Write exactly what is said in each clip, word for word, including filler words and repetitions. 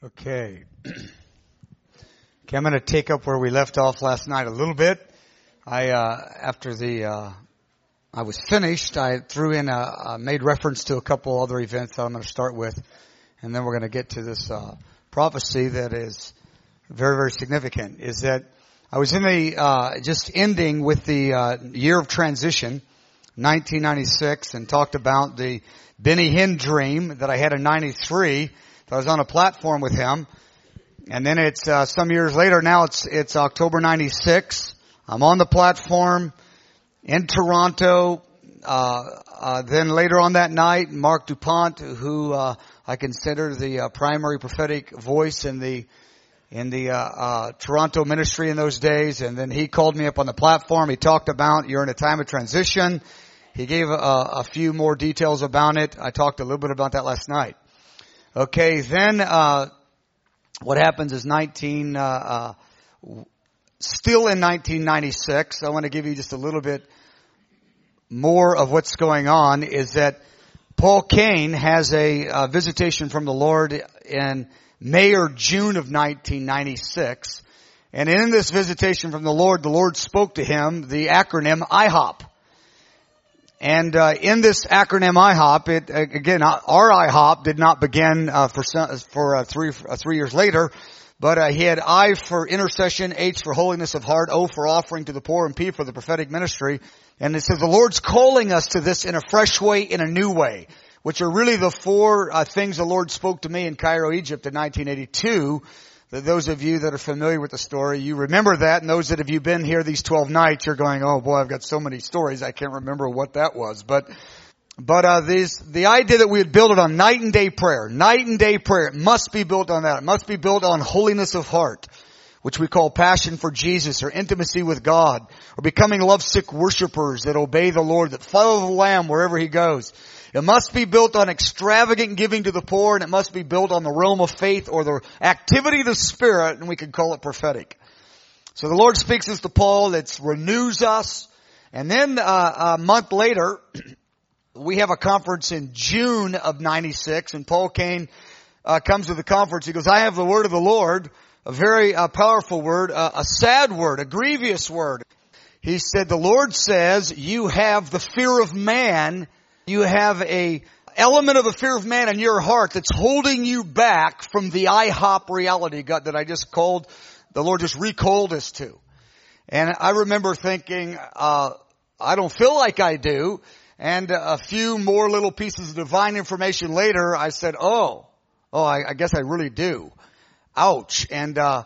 Okay. Okay, I'm going to take up where we left off last night a little bit. I, uh, after the, uh, I was finished, I threw in a, uh, made reference to a couple other events that I'm going to start with. And then we're going to get to this, uh, prophecy that is very, very significant. Is that I was in the, uh, just ending with the, uh, year of transition, nineteen ninety-six, and talked about the Benny Hinn dream that I had in ninety-three. I was on a platform with him, and then it's uh, some years later. Now it's it's October ninety-six. I'm on the platform in Toronto. Uh, uh, then later on that night, Mark DuPont, who uh, I consider the uh, primary prophetic voice in the in the uh, uh, Toronto ministry in those days, and then he called me up on the platform. He talked about you're in a time of transition. He gave a, a few more details about it. I talked a little bit about that last night. Okay, then uh what happens is nineteen uh, uh still in nineteen ninety-six. I want to give you just a little bit more of what's going on. Is that Paul Cain has a, a visitation from the Lord in May or June of nineteen ninety-six, and in this visitation from the Lord, the Lord spoke to him the acronym I HOP. And uh, in this acronym I HOP, it again, our I HOP did not begin uh, for some, for uh, three uh, three years later, but uh, he had I for intercession, H for holiness of heart, O for offering to the poor, and P for the prophetic ministry. And it says the Lord's calling us to this in a fresh way, in a new way, which are really the four uh, things the Lord spoke to me in Cairo, Egypt, in nineteen eighty-two. Those of you that are familiar with the story, you remember that, and those that have you been here these twelve nights, you're going, oh boy, I've got so many stories, I can't remember what that was. But, but, uh, these, the idea that we would build it on night and day prayer, night and day prayer, it must be built on that. It must be built on holiness of heart, which we call passion for Jesus, or intimacy with God, or becoming lovesick worshipers that obey the Lord, that follow the Lamb wherever He goes. It must be built on extravagant giving to the poor, and it must be built on the realm of faith or the activity of the Spirit, and we can call it prophetic. So the Lord speaks this to Paul. It renews us. And then uh, a month later, we have a conference in June of ninety-six, and Paul Cain uh, comes to the conference. He goes, I have the word of the Lord, a very uh, powerful word, uh, a sad word, a grievous word. He said, the Lord says, you have the fear of man. You have a element of the fear of man in your heart that's holding you back from the I HOP reality, God, that I just called, the Lord just recalled us to. And I remember thinking, uh, I don't feel like I do. And a few more little pieces of divine information later, I said, oh, oh, I, I guess I really do. Ouch. And, uh,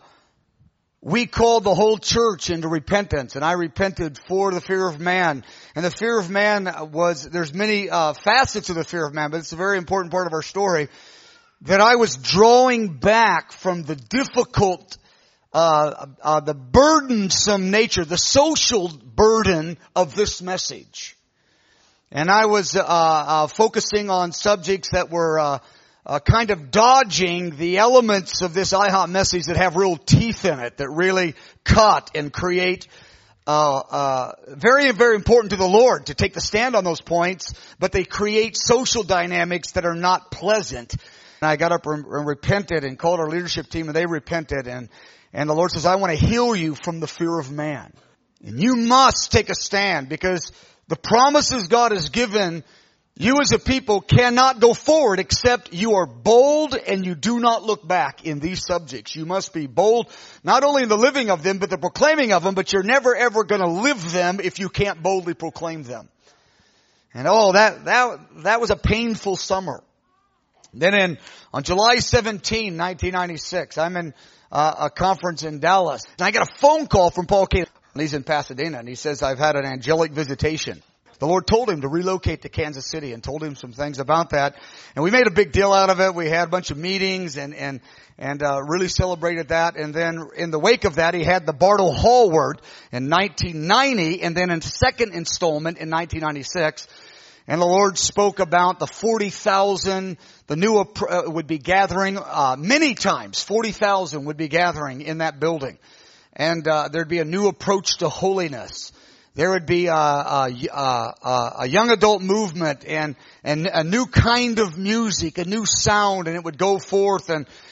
we called the whole church into repentance, and I repented for the fear of man. And the fear of man was, there's many uh, facets of the fear of man, but it's a very important part of our story, that I was drawing back from the difficult, uh, uh the burdensome nature, the social burden of this message. And I was uh, uh focusing on subjects that were uh Uh, kind of dodging the elements of this I HOP message that have real teeth in it, that really cut and create, uh, uh, very, very important to the Lord to take the stand on those points, but they create social dynamics that are not pleasant. And I got up and, and repented and called our leadership team, and they repented, and, and the Lord says, I want to heal you from the fear of man. And you must take a stand, because the promises God has given you as a people cannot go forward except you are bold and you do not look back in these subjects. You must be bold, not only in the living of them, but the proclaiming of them, but you're never ever going to live them if you can't boldly proclaim them. And oh, that, that, that was a painful summer. Then in, on July seventeenth, nineteen ninety-six, I'm in uh, a conference in Dallas, and I get a phone call from Paul Cain. He's in Pasadena, and he says, I've had an angelic visitation. The Lord told him to relocate to Kansas City, and told him some things about that. And we made a big deal out of it. We had a bunch of meetings and, and, and, uh, really celebrated that. And then in the wake of that, he had the Bartle Hall word in nineteen ninety, and then in second installment in nineteen ninety-six. And the Lord spoke about the forty thousand, the new, uh, would be gathering, uh, many times. forty thousand would be gathering in that building. And, uh, there'd be a new approach to holiness. There would be a, a, a, a young adult movement and, and a new kind of music, a new sound, and it would go forth, and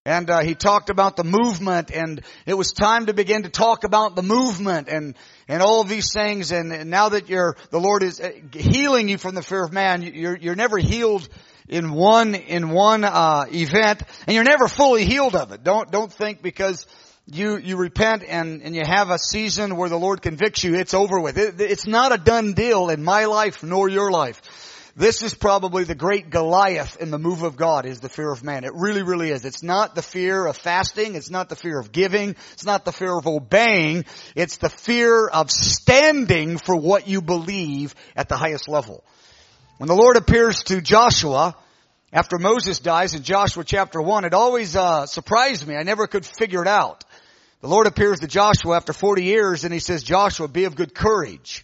And uh, he talked about the movement, and it was time to begin to talk about the movement and and all of these things. And, and now that you're, the Lord is healing you from the fear of man, you're you're never healed in one in one uh event, and you're never fully healed of it. Don't don't think because you you repent and and you have a season where the Lord convicts you, it's over with. It, it's not a done deal in my life nor your life. This is probably the great Goliath in the move of God, is the fear of man. It really, really is. It's not the fear of fasting. It's not the fear of giving. It's not the fear of obeying. It's the fear of standing for what you believe at the highest level. When the Lord appears to Joshua after Moses dies in Joshua chapter one, it always uh, surprised me. I never could figure it out. The Lord appears to Joshua after forty years and he says, Joshua, be of good courage.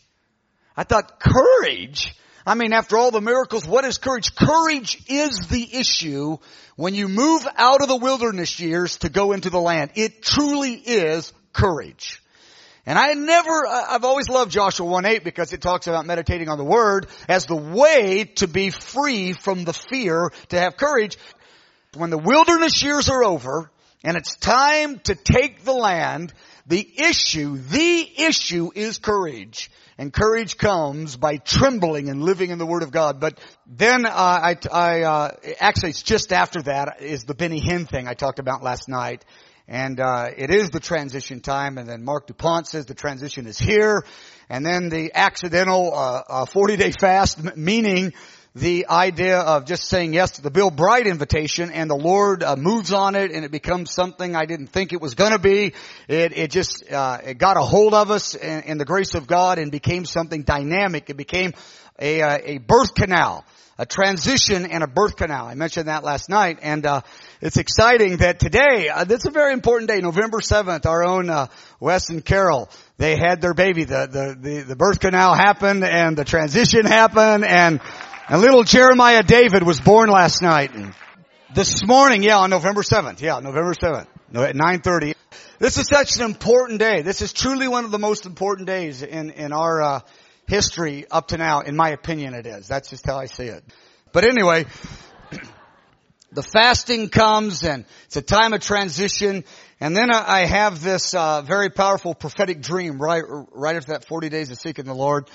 I thought, courage? I mean, after all the miracles, what is courage? Courage is the issue when you move out of the wilderness years to go into the land. It truly is courage. And I never, I've always loved Joshua one eight because it talks about meditating on the Word as the way to be free from the fear, to have courage. When the wilderness years are over and it's time to take the land, the issue, the issue is courage. And courage comes by trembling and living in the Word of God. But then uh, I, I uh, actually it's just after that is the Benny Hinn thing I talked about last night. And uh it is the transition time. And then Mark DuPont says the transition is here. And then the accidental uh, uh forty-day fast, m- meaning the idea of just saying yes to the Bill Bright invitation, and the Lord uh, moves on it, and it becomes something I didn't think it was going to be. It, it just uh, it got a hold of us in, in the grace of God and became something dynamic. It became a, uh, a birth canal, a transition and a birth canal. I mentioned that last night, and uh, it's exciting that today, uh, this is a very important day, November seventh, our own uh, Wes and Carol, they had their baby. The, the, the, the birth canal happened, and the transition happened, and And little Jeremiah David was born last night. And this morning, yeah, on November seventh. Yeah, November seventh. At nine thirty. This is such an important day. This is truly one of the most important days in, in our uh, history up to now. In my opinion, it is. That's just how I see it. But anyway, the fasting comes, and it's a time of transition. And then I have this uh, very powerful prophetic dream right, right after that forty days of seeking the Lord.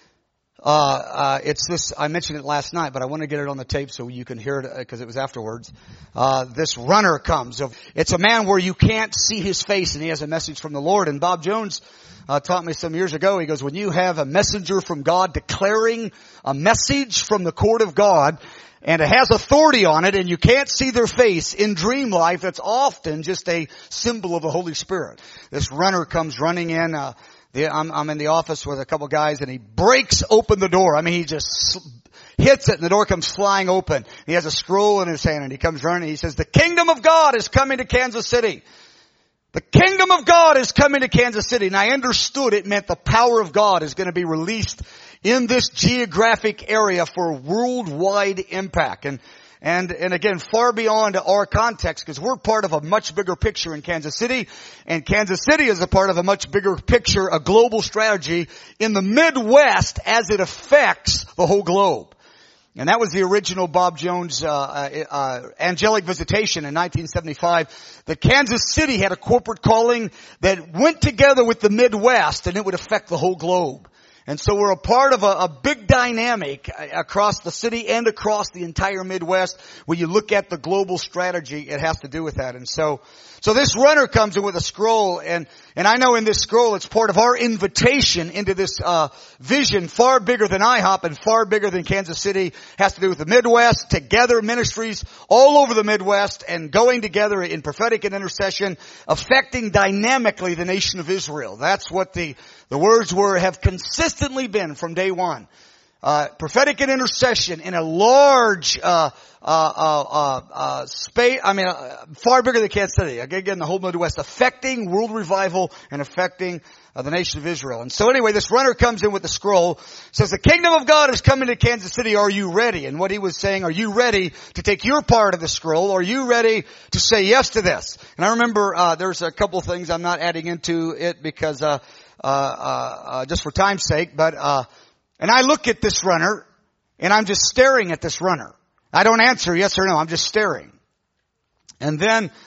Uh, uh, it's this, I mentioned it last night, but I want to get it on the tape so you can hear it because it was afterwards. Uh, this runner comes. It's a man where you can't see his face, and he has a message from the Lord. And Bob Jones, uh, taught me some years ago. He goes, when you have a messenger from God declaring a message from the court of God, and it has authority on it, and you can't see their face in dream life, that's often just a symbol of the Holy Spirit. This runner comes running in, uh, The, I'm, I'm in the office with a couple guys, and he breaks open the door. I mean, he just hits it, and the door comes flying open. He has a scroll in his hand, and he comes running. He says, the kingdom of God is coming to Kansas City. The kingdom of God is coming to Kansas City. And I understood it meant the power of God is going to be released in this geographic area for worldwide impact. And And, and again, far beyond our context, because we're part of a much bigger picture in Kansas City. And Kansas City is a part of a much bigger picture, a global strategy in the Midwest as it affects the whole globe. And that was the original Bob Jones, uh, uh, angelic visitation in nineteen seventy-five. That Kansas City had a corporate calling that went together with the Midwest, and it would affect the whole globe. And so we're a part of a, a big dynamic across the city and across the entire Midwest. When you look at the global strategy, it has to do with that. And so, so this runner comes in with a scroll, and, and I know in this scroll it's part of our invitation into this, uh, vision far bigger than I HOP and far bigger than Kansas City. Has to do with the Midwest, together ministries all over the Midwest, and going together in prophetic and intercession, affecting dynamically the nation of Israel. That's what the, the words were, have consistently been from day one. Uh, prophetic and intercession in a large, uh, uh, uh, uh, uh space, I mean, uh, far bigger than Kansas City. Again, the whole Midwest, affecting world revival and affecting uh, the nation of Israel. And so anyway, this runner comes in with the scroll, says, the kingdom of God is coming to Kansas City. Are you ready? And what he was saying, are you ready to take your part of the scroll? Are you ready to say yes to this? And I remember, uh, there's a couple of things I'm not adding into it because, uh, uh, uh, uh just for time's sake, but, uh, and I look at this runner, and I'm just staring at this runner. I don't answer yes or no. I'm just staring. And then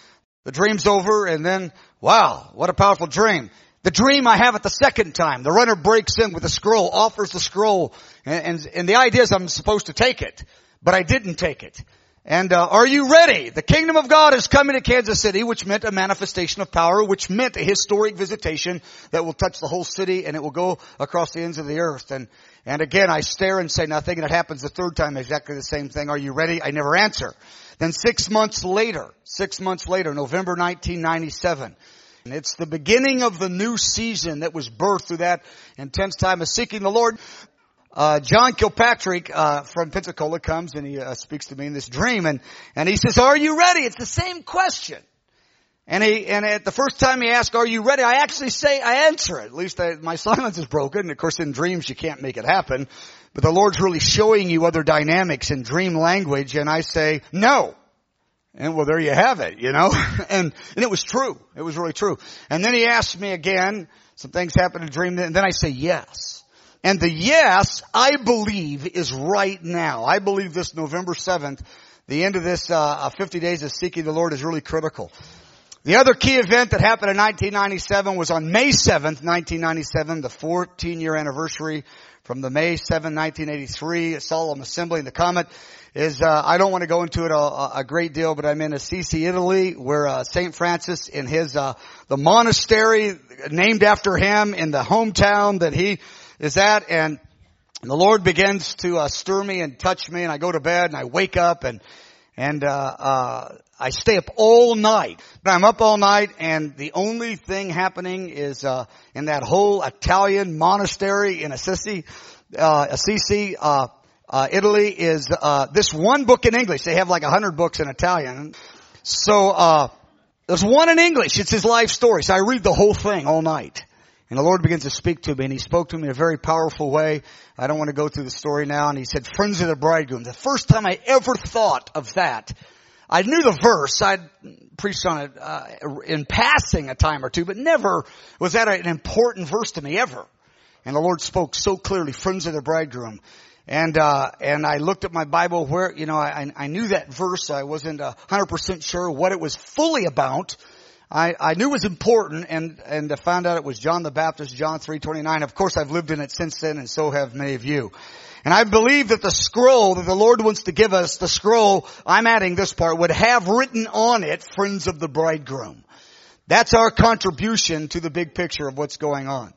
The dream's over, and then, wow, what a powerful dream. The dream I have it the second time. The runner breaks in with a scroll, offers the scroll, and, and, and the idea is I'm supposed to take it, but I didn't take it. And uh, are you ready? The kingdom of God is coming to Kansas City, which meant a manifestation of power, which meant a historic visitation that will touch the whole city, and it will go across the ends of the earth. And and again, I stare and say nothing, and it happens the third time, exactly the same thing. Are you ready? I never answer. Then six months later, six months later, November nineteen ninety-seven, and it's the beginning of the new season that was birthed through that intense time of seeking the Lord. Uh, John Kilpatrick, uh, from Pensacola comes and he, uh, speaks to me in this dream and, and he says, are you ready? It's the same question. And he, and at the first time he asks, are you ready? I actually say, I answer it. At least I, my silence is broken. And of course in dreams you can't make it happen. But the Lord's really showing you other dynamics in dream language. And I say, no. And well, there you have it, you know. and, and it was true. It was really true. And then he asked me again, some things happened in a dream. And then I say, yes. And the yes, I believe, is right now. I believe this November seventh, the end of this uh fifty days of seeking the Lord is really critical. The other key event that happened in nineteen ninety-seven was on May seventh, nineteen ninety-seven, the fourteen year anniversary from the May seventh, nineteen eighty-three Solemn Assembly. And the comment is, uh I don't want to go into it a, a great deal, but I'm in Assisi, Italy, where uh Saint Francis in his, uh the monastery named after him in the hometown that he is that, and the Lord begins to uh, stir me and touch me, and I go to bed and I wake up and and uh uh I stay up all night. But I'm up all night, and the only thing happening is uh in that whole Italian monastery in Assisi, uh Assisi, uh uh Italy is uh this one book in English. They have like a hundred books in Italian. So uh there's one in English. It's his life story. So I read the whole thing all night. And the Lord begins to speak to me, and He spoke to me in a very powerful way. I don't want to go through the story now. And He said, friends of the bridegroom. The first time I ever thought of that, I knew the verse. I'd preached on it uh, in passing a time or two, but never was that an important verse to me ever. And the Lord spoke so clearly, friends of the bridegroom. And uh and I looked at my Bible where, you know, I, I knew that verse. I wasn't a hundred percent sure what it was fully about. I, I knew it was important, and, and I found out it was John the Baptist, John three twenty-nine. Of course, I've lived in it since then, and so have many of you. And I believe that the scroll that the Lord wants to give us, the scroll, I'm adding this part, would have written on it, friends of the bridegroom. That's our contribution to the big picture of what's going on.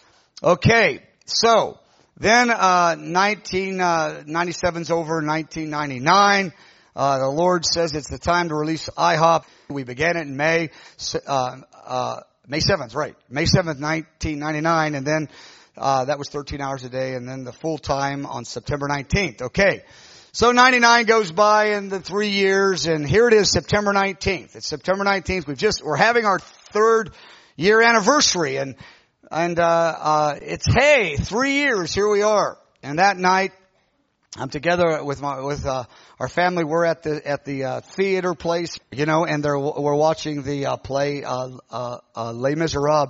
Okay, so then uh nineteen ninety-seven's over, nineteen ninety-nine. Uh, the Lord says it's the time to release I HOP. We began it in May, uh, uh, May seventh, right. May seventh, nineteen ninety-nine, and then, uh, that was thirteen hours a day, and then the full time on September nineteenth. Okay. So ninety-nine goes by in the three years, and here it is, September nineteenth. It's September nineteenth. We've just, we're having our third year anniversary, and, and, uh, uh, it's, hey, three years, here we are. And that night, I'm together with my, with, uh, our family. We're at the, at the, uh, theater place, you know, and they're, we're watching the, uh, play, uh, uh, uh, Les Miserables.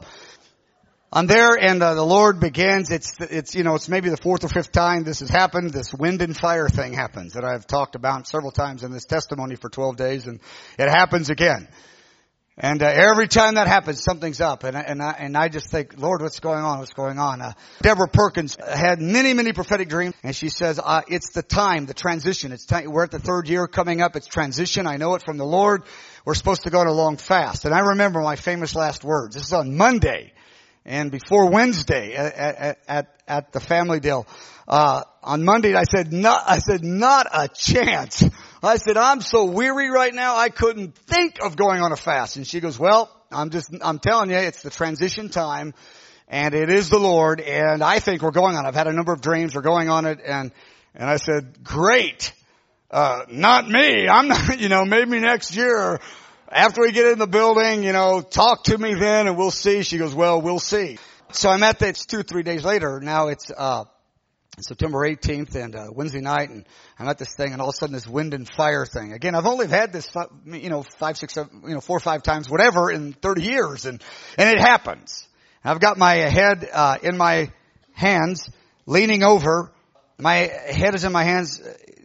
I'm there, and, uh, the Lord begins. It's, it's, you know, it's maybe the fourth or fifth time this has happened. This wind and fire thing happens that I've talked about several times in this testimony for twelve days, and it happens again. And uh, every time that happens, something's up. And I, and I, and I just think, Lord, what's going on? What's going on? Uh, Deborah Perkins had many, many prophetic dreams. And she says, uh, it's the time, the transition. It's time. We're at the third year coming up. It's transition. I know it from the Lord. We're supposed to go on a long fast. And I remember my famous last words. This is on Monday and before Wednesday at, at, at, at the family deal. Uh, on Monday, I said, not, I said, not a chance. I said, I'm so weary right now, I couldn't think of going on a fast. And she goes, well, I'm just, I'm telling you, it's the transition time, and it is the Lord, and I think we're going on. I've had a number of dreams, we're going on it, and, and I said, great. Uh, not me. I'm not, you know, maybe next year, after we get in the building, you know, talk to me then and we'll see. She goes, well, we'll see. So I'm at that, it's two or three days later. Now it's, uh, September eighteenth, and uh, Wednesday night, and I'm at this thing, and all of a sudden this wind and fire thing. Again, I've only had this, you know, five, six, seven, you know, four or five times, whatever, in thirty years, and and it happens. I've got my head uh, in my hands, leaning over. My head is in my hands, you know,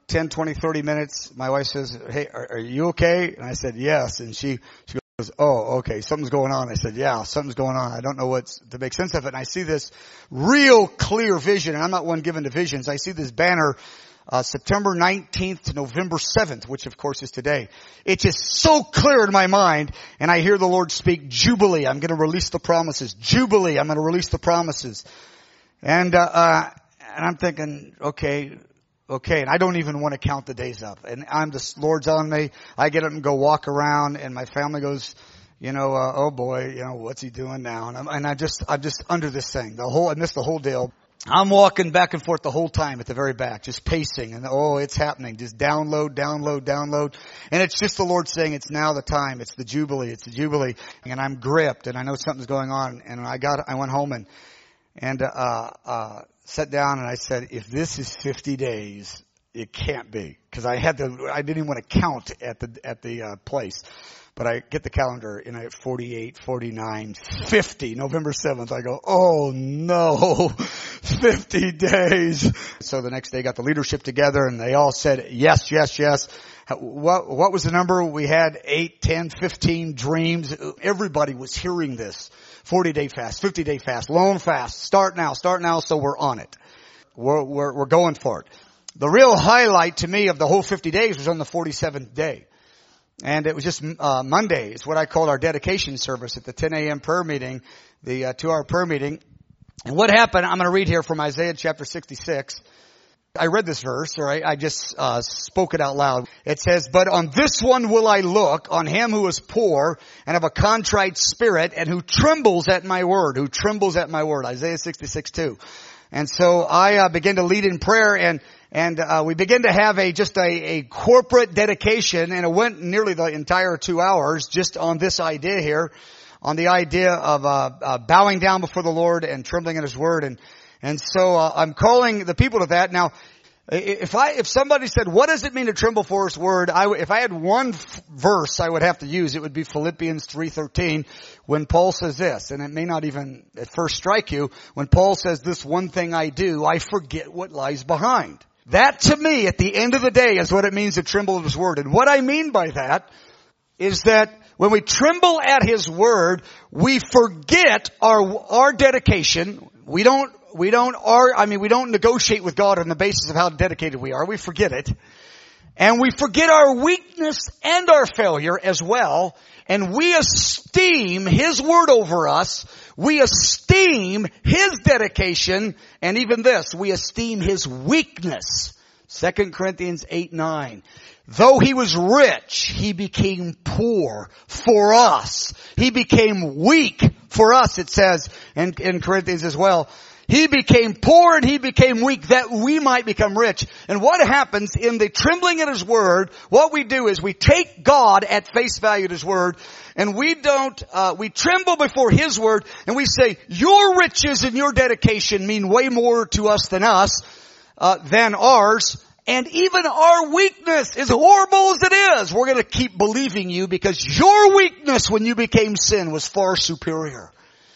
ten, twenty, thirty minutes, my wife says, hey, are, are you okay? And I said, yes. And she, she goes, oh, okay, something's going on. I said, yeah, something's going on. I don't know what's to make sense of it. And I see this real clear vision, and I'm not one given to visions. I see this banner, uh, September nineteenth to November seventh, which of course is today. It's just so clear in my mind, and I hear the Lord speak, Jubilee. I'm going to release the promises. Jubilee. I'm going to release the promises. And, uh, uh, and I'm thinking, okay, Okay, and I don't even want to count the days up. And I'm the Lord's on me. I get up and go walk around, and my family goes, you know, uh, oh boy, you know, what's he doing now? And I'm, and I just, I'm just under this thing. The whole, I missed the whole deal. I'm walking back and forth the whole time at the very back, just pacing, and oh, it's happening. Just download, download, download. And it's just the Lord saying, it's now the time. It's the Jubilee. It's the Jubilee. And I'm gripped, and I know something's going on. And I got, I went home and, and, uh, uh, sat down and I said, if this is fifty days, it can't be. Cause I had to, I didn't even want to count at the, at the, uh, place. But I get the calendar and I have forty-eight, forty-nine, fifty, November seventh. I go, oh no, fifty days. So the next day got the leadership together and they all said, yes, yes, yes. What, what was the number? We had eight, ten, fifteen dreams. Everybody was hearing this. forty day fast, fifty day fast, lone fast. Start now, start now. So we're on it. We're, we're, we're going for it. The real highlight to me of the whole fifty days was on the forty-seventh day. And it was just, uh, Monday. It's what I called our dedication service at the ten a.m. prayer meeting, the uh, two hour prayer meeting. And what happened, I'm going to read here from Isaiah chapter sixty-six. I read this verse, or I, I just uh, spoke it out loud. It says, but on this one will I look, on him who is poor and of a contrite spirit and who trembles at my word, who trembles at my word. Isaiah sixty-six two. And so I uh, began to lead in prayer, and and uh, we began to have a just a, a corporate dedication, and it went nearly the entire two hours just on this idea here, on the idea of uh, uh bowing down before the Lord and trembling at His word. And And so uh, I'm calling the people to that. Now, if I if somebody said, what does it mean to tremble for His word? I, if I had one f- verse I would have to use, it would be Philippians three thirteen, when Paul says this. And it may not even at first strike you. When Paul says, this one thing I do, I forget what lies behind. That to me, at the end of the day, is what it means to tremble at His word. And what I mean by that is that when we tremble at His word, we forget our our dedication. We don't We don't, are, I mean, we don't negotiate with God on the basis of how dedicated we are. We forget it. And we forget our weakness and our failure as well. And we esteem His word over us. We esteem His dedication. And even this, we esteem His weakness. Second Corinthians eight nine. Though He was rich, He became poor for us. He became weak for us, it says in, in Corinthians as well. He became poor and He became weak that we might become rich. And what happens in the trembling at His word, what we do is we take God at face value at His word, and we don't, uh, we tremble before His word, and we say, your riches and your dedication mean way more to us than us, uh, than ours. And even our weakness, as horrible as it is, we're going to keep believing you because your weakness when you became sin was far superior.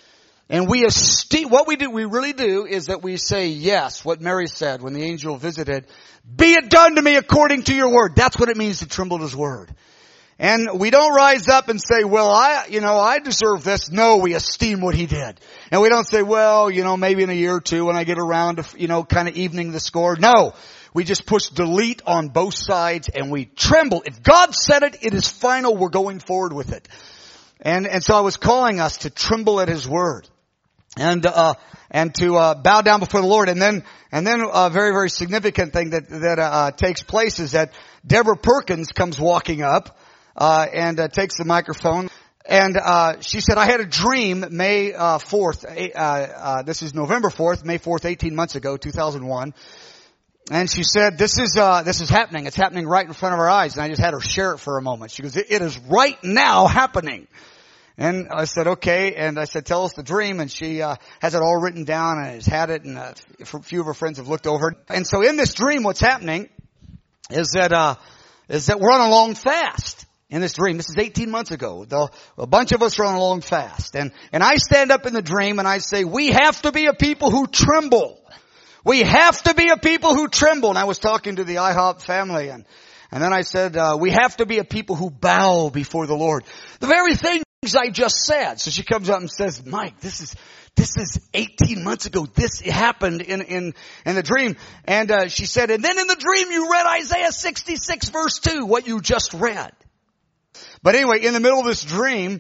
And we esteem, what we do, we really do is that we say yes, what Mary said when the angel visited, be it done to me according to your word. That's what it means to tremble at His word. And we don't rise up and say, well, I, you know, I deserve this. No, we esteem what He did. And we don't say, well, you know, maybe in a year or two when I get around to, you know, kind of evening the score. No, we just push delete on both sides and we tremble. If God said it, it is final. We're going forward with it. And, and so I was calling us to tremble at His word. And, uh, and to, uh, bow down before the Lord. And then, and then a very, very significant thing that, that, uh, takes place is that Deborah Perkins comes walking up, uh, and, uh, takes the microphone. And, uh, she said, I had a dream May, uh, fourth, uh, uh, this is November fourth, May fourth, eighteen months ago, two thousand one. And she said, this is, uh, this is happening. It's happening right in front of our eyes. And I just had her share it for a moment. She goes, it is right now happening. And I said, okay. And I said, tell us the dream. And she uh, has it all written down and has had it. And uh, a few of her friends have looked over it. And so in this dream, what's happening is that uh, is that we're on a long fast in this dream. This is eighteen months ago. The, a bunch of us are on a long fast. And, and I stand up in the dream and I say, we have to be a people who tremble. We have to be a people who tremble. And I was talking to the I hop family, and, and then I said, uh, we have to be a people who bow before the Lord. The very things I just said. So she comes up and says, Mike, this is, this is eighteen months ago. This happened in, in, in the dream. And, uh, she said, and then in the dream you read Isaiah sixty-six verse two, what you just read. But anyway, in the middle of this dream,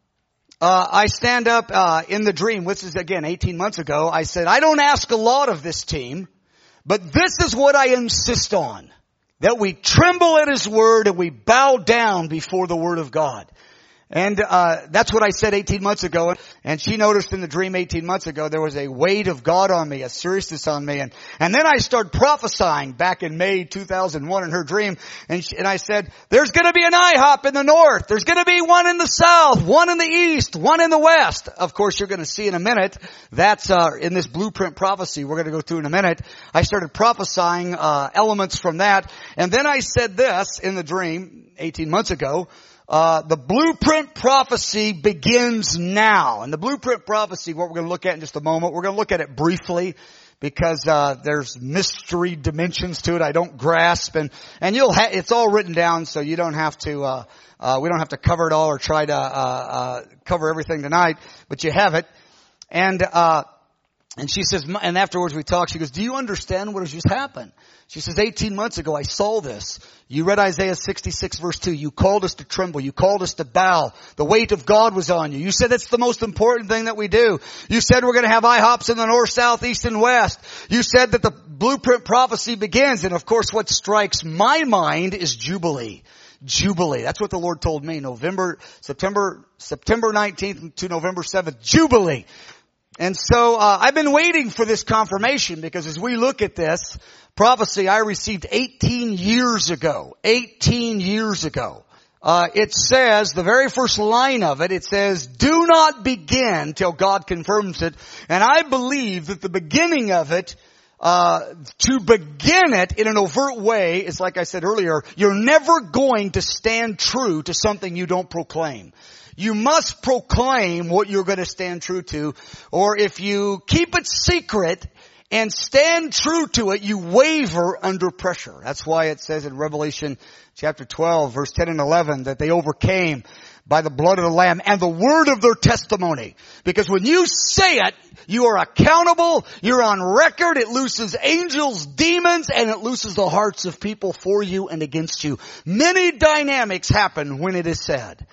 Uh, I stand up, uh, in the dream, which is again eighteen months ago. I said, I don't ask a lot of this team, but this is what I insist on. That we tremble at His Word and we bow down before the Word of God. And, uh, that's what I said eighteen months ago. And she noticed in the dream eighteen months ago, there was a weight of God on me, a seriousness on me. And, and then I started prophesying back in May two thousand one in her dream. And she, and I said, there's gonna be an I hop in the north. There's gonna be one in the south, one in the east, one in the west. Of course, you're gonna see in a minute. That's, uh, in this blueprint prophecy we're gonna go through in a minute. I started prophesying, uh, elements from that. And then I said this in the dream eighteen months ago. Uh, the blueprint prophecy begins now. And the blueprint prophecy, what we're going to look at in just a moment, we're going to look at it briefly because, uh, there's mystery dimensions to it I don't grasp. And, and you'll ha- it's all written down so you don't have to, uh, uh, we don't have to cover it all or try to, uh, uh, cover everything tonight, but you have it. And, uh, and she says, and afterwards we talk, she goes, do you understand what has just happened? She says, eighteen months ago I saw this. You read Isaiah sixty-six verse two. You called us to tremble. You called us to bow. The weight of God was on you. You said that's the most important thing that we do. You said we're going to have I hops in the north, south, east, and west. You said that the blueprint prophecy begins. And of course what strikes my mind is Jubilee. Jubilee. That's what the Lord told me. November, September, September nineteenth to November seventh. Jubilee. And so, uh, I've been waiting for this confirmation because as we look at this prophecy I received eighteen years ago, eighteen years ago, uh, it says, the very first line of it, it says, do not begin till God confirms it. And I believe that the beginning of it, uh, to begin it in an overt way is like I said earlier, you're never going to stand true to something you don't proclaim. You must proclaim what you're going to stand true to, or if you keep it secret and stand true to it, you waver under pressure. That's why it says in Revelation chapter twelve, verse ten and eleven, that they overcame by the blood of the Lamb and the word of their testimony. Because when you say it, you are accountable, you're on record, it looses angels, demons, and it looses the hearts of people for you and against you. Many dynamics happen when it is said.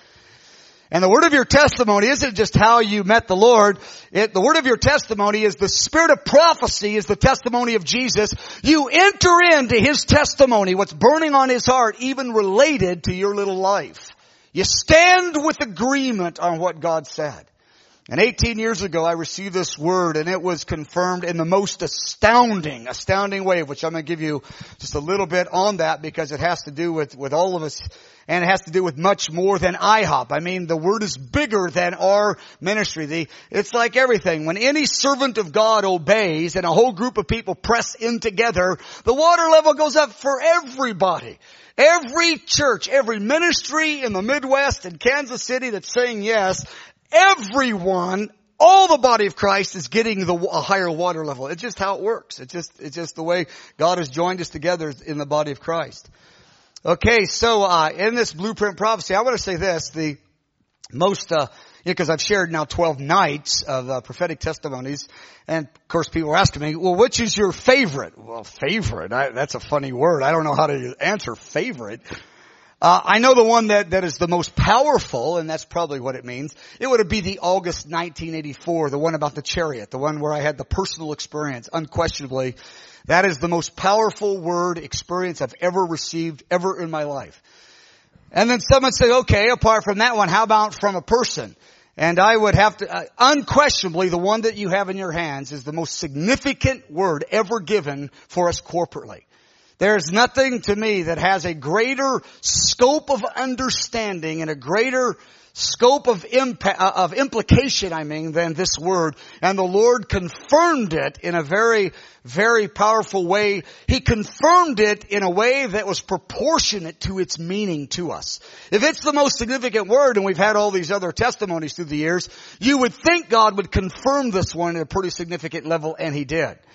And the word of your testimony isn't just how you met the Lord. It, the word of your testimony is the spirit of prophecy is the testimony of Jesus. You enter into His testimony, what's burning on His heart, even related to your little life. You stand with agreement on what God said. And eighteen years ago, I received this word, and it was confirmed in the most astounding, astounding way, which I'm going to give you just a little bit on that because it has to do with, with all of us, and it has to do with much more than I hop. I mean, the word is bigger than our ministry. The, it's like everything. When any servant of God obeys and a whole group of people press in together, the water level goes up for everybody. Every church, every ministry in the Midwest and Kansas City that's saying yes, everyone, all the body of Christ is getting the a higher water level. It's just how it works. It's just, it's just the way God has joined us together in the body of Christ. Okay, so, uh, in this blueprint prophecy, I want to say this, the most, uh, because I've shared now twelve nights of uh, prophetic testimonies, and of course people are asking me, well, which is your favorite? Well, favorite, I, that's a funny word. I don't know how to answer favorite. Uh, I know the one that, that is the most powerful, and that's probably what it means. It would be the August nineteen eighty-four, the one about the chariot, the one where I had the personal experience, unquestionably. That is the most powerful word experience I've ever received, ever in my life. And then someone said, okay, apart from that one, how about from a person? And I would have to, uh, unquestionably, the one that you have in your hands is the most significant word ever given for us corporately. There's nothing to me that has a greater scope of understanding and a greater scope of impact, uh, of implication, I mean, than this word. And the Lord confirmed it in a very, very powerful way. He confirmed it in a way that was proportionate to its meaning to us. If it's the most significant word, and we've had all these other testimonies through the years, you would think God would confirm this one at a pretty significant level, and He did.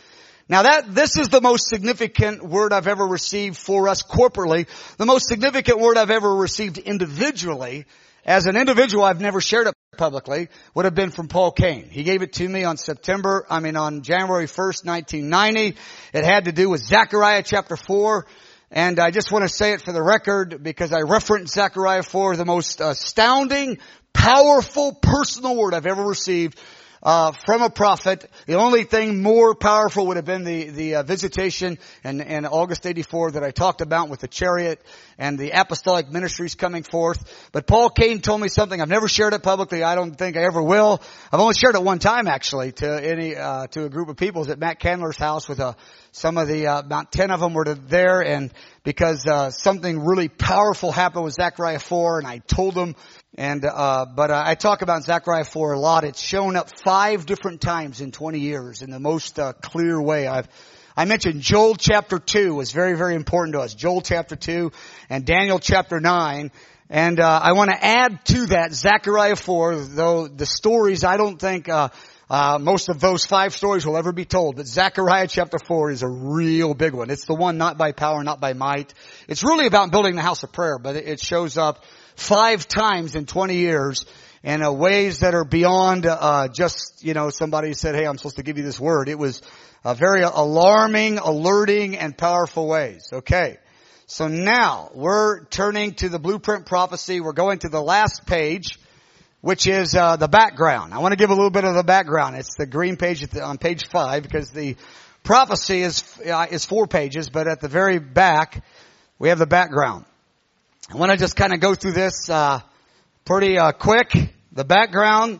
Now that, this is the most significant word I've ever received for us corporately. The most significant word I've ever received individually. As an individual, I've never shared it publicly, would have been from Paul Cain. He gave it to me on September, I mean on January first, nineteen ninety. It had to do with Zechariah chapter four. And I just want to say it for the record because I referenced Zechariah four, the most astounding, powerful, personal word I've ever received Uh, from a prophet. The only thing more powerful would have been the, the uh, visitation in, in August eighty-four that I talked about with the chariot and the apostolic ministries coming forth. But Paul Cain told me something. I've never shared it publicly. I don't think I ever will. I've only shared it one time actually to any, uh, to a group of people. It was at Matt Candler's house with uh, some of the, uh, about ten of them were there, and because, uh, something really powerful happened with Zechariah four, and I told them. And, uh, but uh, I talk about Zechariah four a lot. It's shown up five different times in twenty years in the most, uh, clear way. I've, I mentioned Joel chapter two was very, very important to us. Joel chapter two and Daniel chapter nine. And, uh, I want to add to that Zechariah four, though the stories I don't think, uh, uh, most of those five stories will ever be told. But Zechariah chapter four is a real big one. It's the one not by power, not by might. It's really about building the house of prayer, but it shows up five times in twenty years in uh, ways that are beyond uh just, you know, somebody said, hey, I'm supposed to give you this word. It was uh, very alarming, alerting, and powerful ways. Okay. So now we're turning to the blueprint prophecy. We're going to the last page, which is uh the background. I want to give a little bit of the background. It's the green page at the, on page five, because the prophecy is uh, is four pages, but at the very back we have the background. I want to just kind of go through this uh pretty uh quick, the background,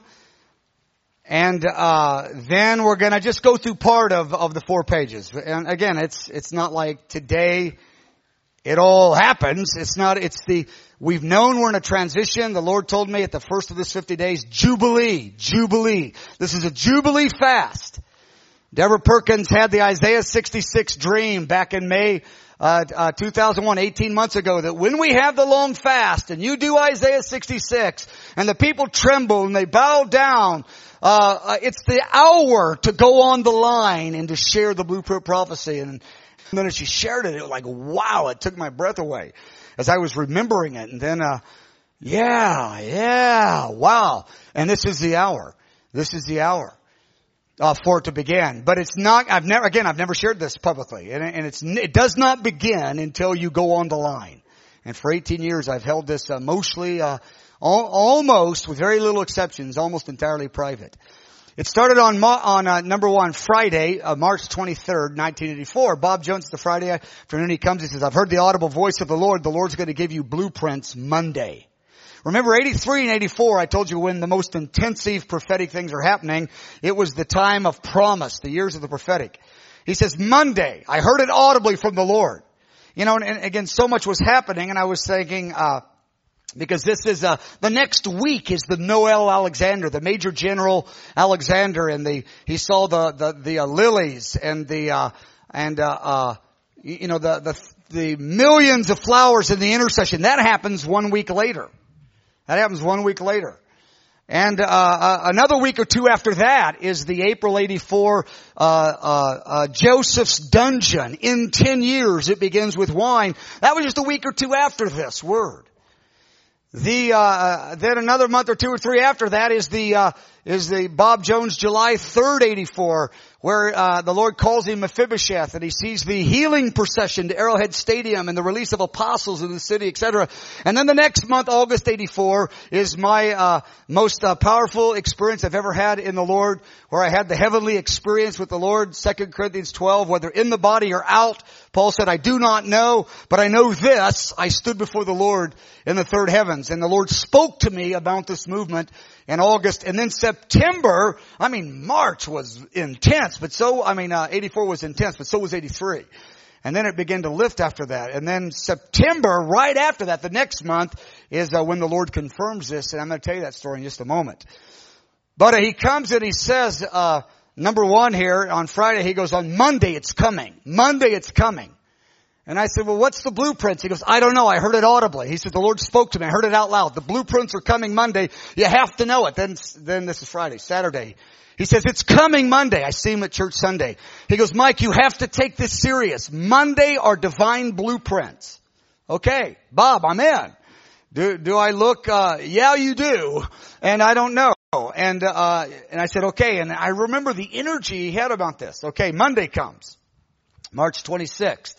and uh then we're going to just go through part of of the four pages. And again, it's it's not like today it all happens. It's not, it's the, we've known we're in a transition. The Lord told me at the first of this fifty days, Jubilee, Jubilee. This is a Jubilee fast. Deborah Perkins had the Isaiah sixty-six dream back in May Uh, uh, two thousand one, eighteen months ago, that when we have the long fast and you do Isaiah sixty-six and the people tremble and they bow down, uh, uh, it's the hour to go on the line and to share the blueprint prophecy. And then as she shared it, it was like, wow, it took my breath away as I was remembering it. And then, uh, yeah, yeah, wow. And this is the hour. This is the hour. Uh, for it to begin. But it's not, I've never, again, I've never shared this publicly. And, and it's, it does not begin until you go on the line. And for eighteen years, I've held this, uh, mostly, uh, al- almost, with very little exceptions, almost entirely private. It started on, on, uh, number one, Friday, uh, March twenty-third, nineteen eighty-four. Bob Jones, the Friday afternoon, he comes, he says, I've heard the audible voice of the Lord. The Lord's going to give you blueprints Monday. Remember eighty-three and eighty-four, I told you when the most intensive prophetic things are happening, it was the time of promise, the years of the prophetic. He says, Monday, I heard it audibly from the Lord. You know, and, and again, so much was happening, and I was thinking, uh, because this is, uh, the next week is the Noel Alexander, the Major General Alexander, and the, he saw the, the, the uh, lilies and the, uh, and, uh, uh, you know, the, the, the millions of flowers in the intercession. That happens one week later. That happens one week later. And uh, uh another week or two after that is the April eighty-four uh, uh uh Joseph's dungeon. In ten years it begins with wine. That was just a week or two after this word. The uh then another month or two or three after that is the uh is the Bob Jones July third eighty-four, where uh the Lord calls him Mephibosheth, and he sees the healing procession to Arrowhead Stadium and the release of apostles in the city, et cetera. And then the next month, August eighty-four, is my uh most uh, powerful experience I've ever had in the Lord, where I had the heavenly experience with the Lord. Second Corinthians twelve, whether in the body or out, Paul said, I do not know, but I know this, I stood before the Lord in the third heavens. And the Lord spoke to me about this movement in August. And then September, I mean, March was intense, but so, I mean, uh, eighty-four was intense, but so was eighty-three. And then it began to lift after that. And then September, right after that, the next month, is uh, when the Lord confirms this. And I'm going to tell you that story in just a moment. But uh, he comes and he says, uh, number one here, on Friday, he goes, on Monday it's coming. Monday it's coming. And I said, well, what's the blueprints? He goes, I don't know. I heard it audibly. He said, the Lord spoke to me. I heard it out loud. The blueprints are coming Monday. You have to know it. Then, then this is Friday, Saturday. He says, it's coming Monday. I see him at church Sunday. He goes, Mike, you have to take this serious. Monday are divine blueprints. Okay, Bob, I'm in. Do, do I look, uh, yeah, you do. And I don't know. And, uh, and I said, okay. And I remember the energy he had about this. Okay, Monday comes. March twenty-sixth.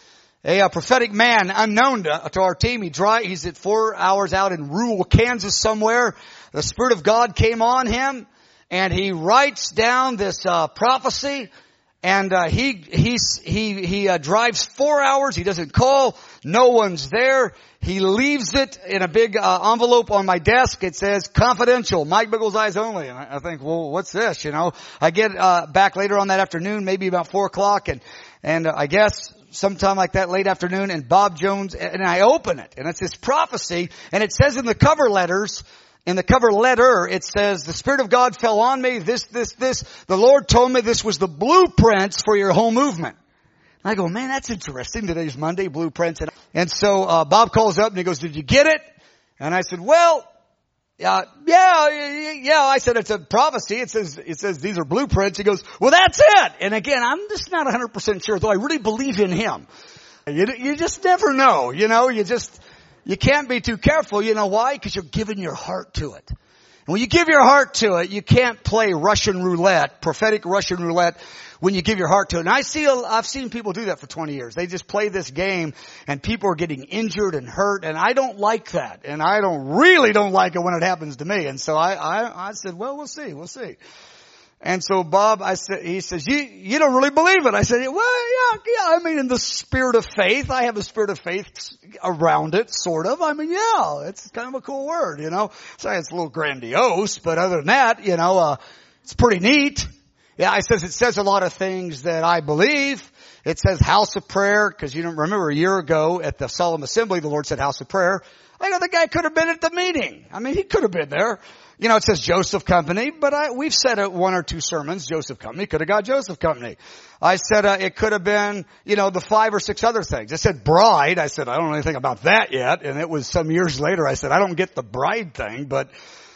A, a prophetic man unknown to, to our team. He dry, he's at four hours out in rural Kansas somewhere. The Spirit of God came on him and he writes down this, uh, prophecy. And, uh, he, he's, he, he, uh, drives four hours. He doesn't call. No one's there. He leaves it in a big, uh, envelope on my desk. It says confidential, Mike Biggles Eyes Only. And I, I think, well, what's this? You know, I get, uh, back later on that afternoon, maybe about four o'clock. And, and uh, I guess sometime like that late afternoon, and Bob Jones, and I open it and it's this prophecy, and it says in the cover letters, in the cover letter, it says, the Spirit of God fell on me, this, this, this. The Lord told me this was the blueprints for your whole movement. And I go, man, that's interesting. Today's Monday, blueprints. And, and so, uh, Bob calls up and he goes, did you get it? And I said, well, uh, yeah, yeah. I said, it's a prophecy. It says, it says these are blueprints. He goes, well, that's it. And again, I'm just not one hundred percent sure, though I really believe in him. You, you just never know, you know, you just, you can't be too careful. You know why? Because you're giving your heart to it. And when you give your heart to it, you can't play Russian roulette, prophetic Russian roulette, when you give your heart to it. And I see, I've seen people do that for twenty years. They just play this game and people are getting injured and hurt. And I don't like that. And I don't, really don't like it when it happens to me. And so I, I, I said, well, we'll see, we'll see. And so Bob, I said, he says, you, you don't really believe it. I said, well, yeah, yeah, I mean, in the spirit of faith, I have a spirit of faith around it, sort of. I mean, yeah, it's kind of a cool word, you know. So it's a little grandiose, but other than that, you know, uh, it's pretty neat. Yeah, I says, it says a lot of things that I believe. It says house of prayer, because you don't remember a year ago at the solemn assembly, the Lord said house of prayer. I know the guy could have been at the meeting. I mean, he could have been there. You know, it says Joseph Company, but I, we've said it one or two sermons, Joseph Company. Could have got Joseph Company. I said, uh, it could have been, you know, the five or six other things. It said bride. I said, I don't know anything about that yet. And it was some years later. I said, I don't get the bride thing, but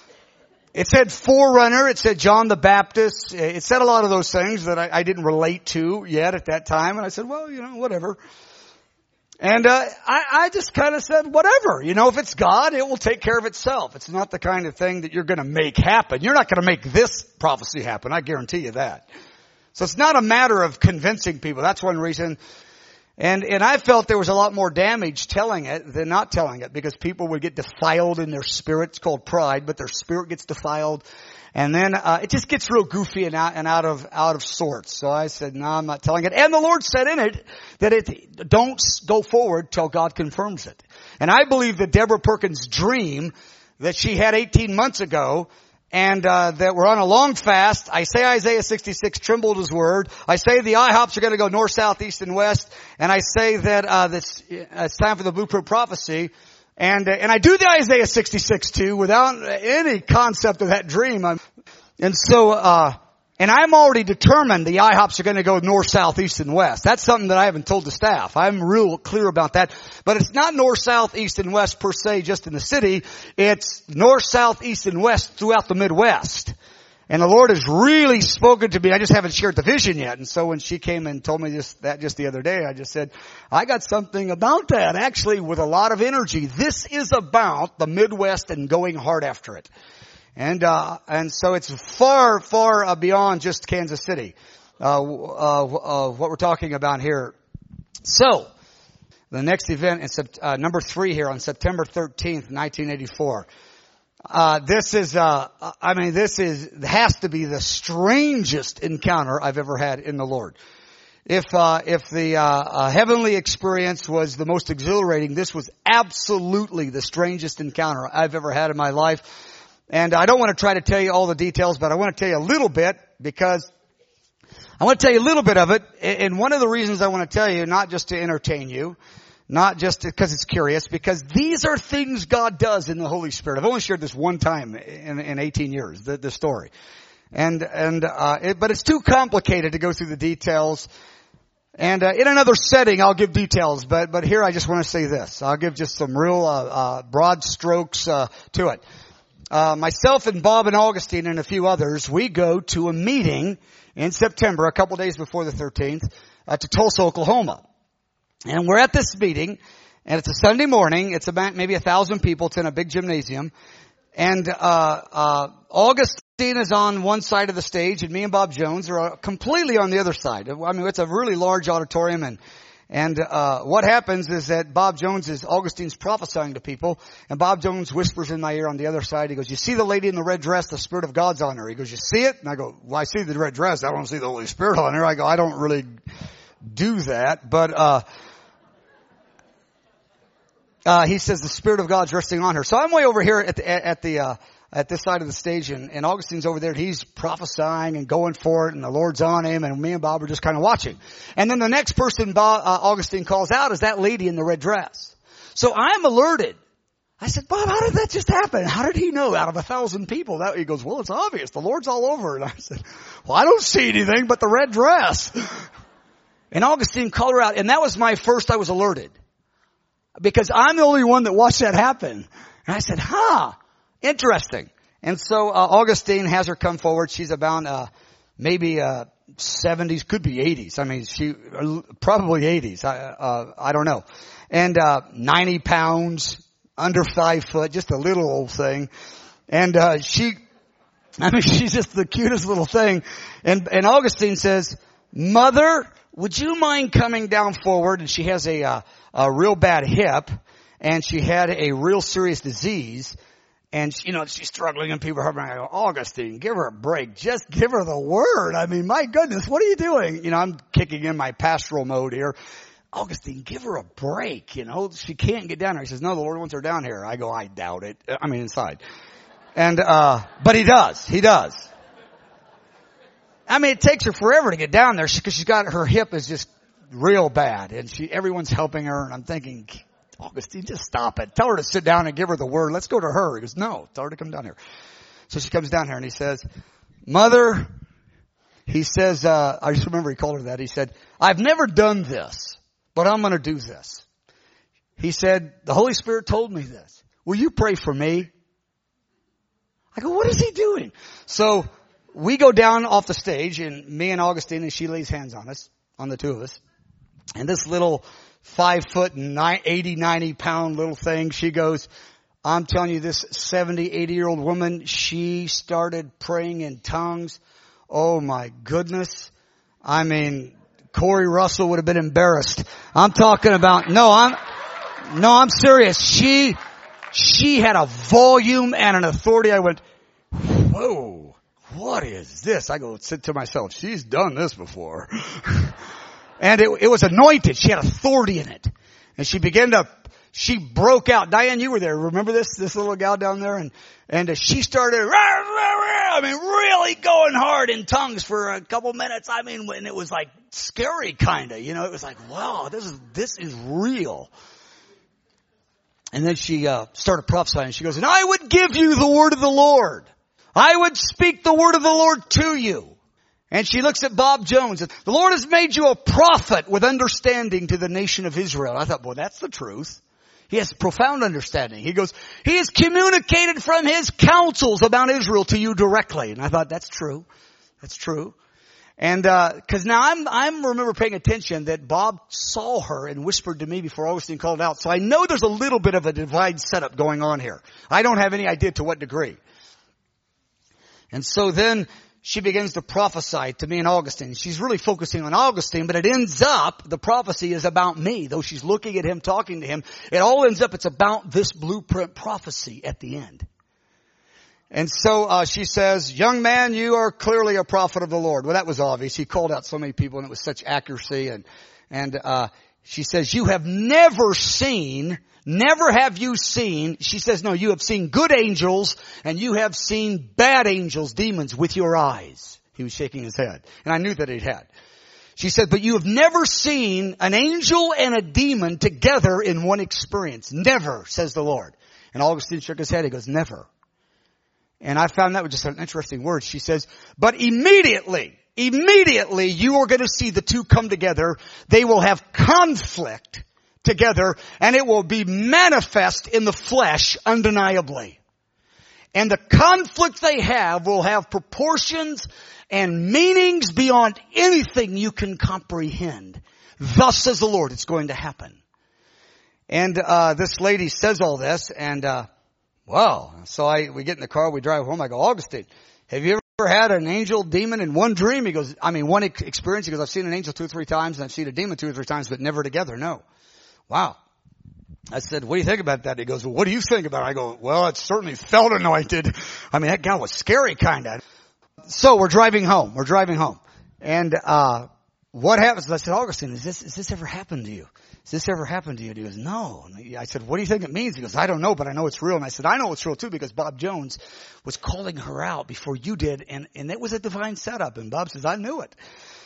it said forerunner. It said John the Baptist. It said a lot of those things that I, I didn't relate to yet at that time. And I said, well, you know, whatever. And, uh, I, I just kind of said, whatever, you know, if it's God, it will take care of itself. It's not the kind of thing that you're going to make happen. You're not going to make this prophecy happen. I guarantee you that. So it's not a matter of convincing people. That's one reason. And, and I felt there was a lot more damage telling it than not telling it, because people would get defiled in their spirit. It's called pride, but their spirit gets defiled. And then, uh, it just gets real goofy and out, and out of, out of sorts. So I said, no, I'm not telling it. And the Lord said in it that it, don't go forward till God confirms it. And I believe that Deborah Perkins' dream that she had eighteen months ago, and, uh, that we're on a long fast. I say Isaiah sixty-six trembled his word. I say the IHOPs are going to go north, south, east, and west. And I say that, uh, this, uh, it's time for the blueprint prophecy. And, uh, and I do the Isaiah sixty-six too, without any concept of that dream. I'm, and so, uh, and I'm already determined the IHOPs are going to go north, south, east, and west. That's something that I haven't told the staff. I'm real clear about that. But it's not north, south, east, and west per se just in the city. It's north, south, east, and west throughout the Midwest. And the Lord has really spoken to me. I just haven't shared the vision yet. And so when she came and told me this, that just the other day, I just said, I got something about that, actually, with a lot of energy. This is about the Midwest and going hard after it. And, uh, and so it's far, far uh, beyond just Kansas City, uh, uh, uh, what we're talking about here. So, the next event is, uh, number three here on September thirteenth, nineteen eighty-four. Uh, this is, uh, I mean, this is, has to be the strangest encounter I've ever had in the Lord. If, uh, if the, uh, uh, heavenly experience was the most exhilarating, this was absolutely the strangest encounter I've ever had in my life. And I don't want to try to tell you all the details, but I want to tell you a little bit, because I want to tell you a little bit of it. And one of the reasons I want to tell you, not just to entertain you, not just because it's curious, because these are things God does in the Holy Spirit. I've only shared this one time in, in eighteen years, the, the story. And, and, uh, it, but it's too complicated to go through the details. And uh, in another setting, I'll give details, but but here I just want to say this. I'll give just some real uh, uh, broad strokes uh, to it. Uh, myself and Bob and Augustine and a few others, we go to a meeting in September, a couple days before the thirteenth, uh, to Tulsa, Oklahoma. And we're at this meeting, and it's a Sunday morning. It's about maybe a thousand people. It's in a big gymnasium. And uh uh Augustine is on one side of the stage, and me and Bob Jones are completely on the other side. I mean, it's a really large auditorium, and and uh what happens is that Bob Jones is, Augustine's prophesying to people, and Bob Jones whispers in my ear on the other side. He goes, "You see the lady in the red dress? The Spirit of God's on her." He goes, "You see it?" And I go, "Well, I see the red dress. I don't see the Holy Spirit on her." I go, "I don't really do that." But uh Uh, he says the Spirit of God's resting on her. So I'm way over here at the, at the, uh, at this side of the stage, and, and Augustine's over there, and he's prophesying and going for it, and the Lord's on him, and me and Bob are just kind of watching. And then the next person Bob, uh, Augustine calls out is that lady in the red dress. So I'm alerted. I said, "Bob, how did that just happen? How did he know out of a thousand people?" That, he goes, "Well, it's obvious. The Lord's all over." And I said, "Well, I don't see anything but the red dress." And Augustine called her out, and that was my first, I was alerted. Because I'm the only one that watched that happen. And I said, huh, interesting. And so uh, Augustine has her come forward. She's about uh maybe uh seventies, could be eighties. I mean, she probably eighties. I uh I don't know. And uh ninety pounds, under five foot, just a little old thing. And uh she, I mean, she's just the cutest little thing. And and Augustine says, "Mother, would you mind coming down forward?" And she has a uh a real bad hip, and she had a real serious disease, and you know, she's struggling, and people are hurting. I go, "Augustine, give her a break. Just give her the word. I mean, my goodness, what are you doing?" You know, I'm kicking in my pastoral mode here. "Augustine, give her a break. You know, she can't get down here." He says, "No, the Lord wants her down here." I go, "I doubt it." I mean, inside. And, uh, but he does. He does. I mean, it takes her forever to get down there because she's got, her hip is just real bad, and she, everyone's helping her, and I'm thinking, "Augustine, just stop it. Tell her to sit down and give her the word. Let's go to her." He goes, "No, tell her to come down here." So she comes down here, and he says, "Mother," he says, uh, I just remember he called her that. He said, "I've never done this, but I'm going to do this." He said, "The Holy Spirit told me this. Will you pray for me?" I go, "What is he doing?" So we go down off the stage, and me and Augustine, and she lays hands on us, on the two of us. And this little five foot, eighty, ninety pound little thing, she goes, I'm telling you, this seventy, eighty year old woman, she started praying in tongues. Oh my goodness. I mean, Corey Russell would have been embarrassed. I'm talking about, no, I'm, no, I'm serious. She, she had a volume and an authority. I went, whoa, what is this? I go sit to myself, she's done this before. And it, it was anointed. She had authority in it. And she began to, she broke out. Diane, you were there. Remember this, this little gal down there? And, and she started, I mean, really going hard in tongues for a couple minutes. I mean, when it was like scary kind of, you know, it was like, wow, this is, this is real. And then she, uh, started prophesying. She goes, and I would give you the word of the Lord. I would speak the word of the Lord to you. And she looks at Bob Jones. The Lord has made you a prophet with understanding to the nation of Israel. I thought, well, that's the truth. He has profound understanding. He goes, he has communicated from his counsels about Israel to you directly. And I thought, that's true. That's true. And, uh, cause now I'm, I'm remember paying attention that Bob saw her and whispered to me before Augustine called out. So I know there's a little bit of a divine setup going on here. I don't have any idea to what degree. And so then she begins to prophesy to me and Augustine. She's really focusing on Augustine, but it ends up, the prophecy is about me. Though she's looking at him, talking to him, it all ends up, it's about this blueprint prophecy at the end. And so uh she says, young man, you are clearly a prophet of the Lord. Well, that was obvious. He called out so many people, and it was such accuracy. And and uh she says, you have never seen, never have you seen, she says, no, you have seen good angels, and you have seen bad angels, demons, with your eyes. He was shaking his head. And I knew that he had. She said, but you have never seen an angel and a demon together in one experience. Never, says the Lord. And Augustine shook his head. He goes, never. And I found that was just an interesting word. She says, but immediately, immediately you are going to see the two come together. They will have conflict together, and it will be manifest in the flesh undeniably. And the conflict they have will have proportions and meanings beyond anything you can comprehend. Thus says the Lord, it's going to happen. And uh this lady says all this, and uh wow. So I we get in the car, we drive home. I go, Augustine, have you ever had an angel demon in one dream? He goes, I mean, one ex- experience. He goes, I've seen an angel two or three times, and I've seen a demon two or three times, but never together. No. Wow. I said, what do you think about that? He goes, well, what do you think about it? I go, well, it certainly felt anointed. I mean, that guy was scary kind of. So we're driving home. We're driving home. And, uh, what happens? I said, Augustine, is this, has this ever happened to you? Has this ever happened to you? And he goes, no. And I said, what do you think it means? He goes, I don't know, but I know it's real. And I said, I know it's real too, because Bob Jones was calling her out before you did. And, and it was a divine setup. And Bob says, I knew it.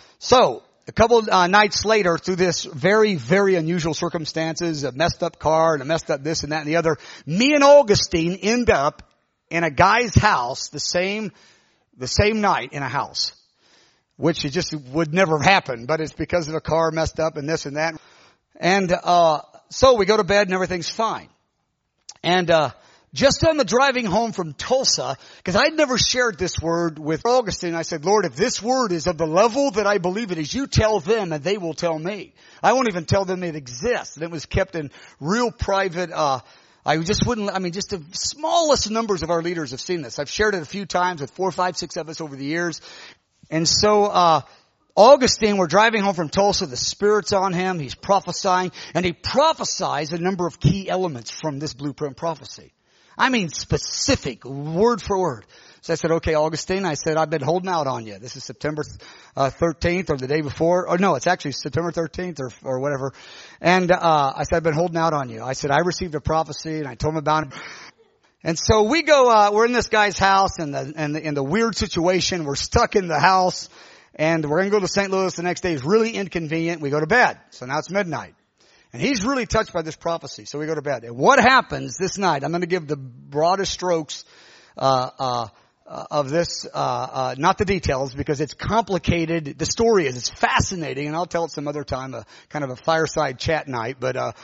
So a couple uh, nights later, through this very, very unusual circumstances, a messed up car and a messed up this and that and the other, me and Augustine end up in a guy's house the same, the same night in a house, which it just would never happen, but it's because of a car messed up and this and that. And, uh, so we go to bed and everything's fine. And, uh, just on the driving home from Tulsa, because I'd never shared this word with Augustine, I said, Lord, if this word is of the level that I believe it is, you tell them and they will tell me. I won't even tell them it exists. And it was kept in real private, uh, I just wouldn't, I mean, just the smallest numbers of our leaders have seen this. I've shared it a few times with four, five, six of us over the years. And so, uh, Augustine, we're driving home from Tulsa, the Spirit's on him, he's prophesying, and he prophesies a number of key elements from this blueprint prophecy. I mean specific, word for word. So I said, okay, Augustine, I said, I've been holding out on you. This is September uh, thirteenth or the day before. Or no, it's actually September thirteenth or, or whatever. And uh I said, I've been holding out on you. I said, I received a prophecy and I told him about it. And so we go, uh we're in this guy's house and the, and the, in the weird situation. We're stuck in the house and we're going to go to Saint Louis the next day. It's really inconvenient. We go to bed. So now it's midnight. And he's really touched by this prophecy. So we go to bed. And what happens this night? I'm going to give the broadest strokes, uh, uh, of this, uh, uh, not the details because it's complicated. The story is, it's fascinating and I'll tell it some other time, a kind of a fireside chat night. But, uh,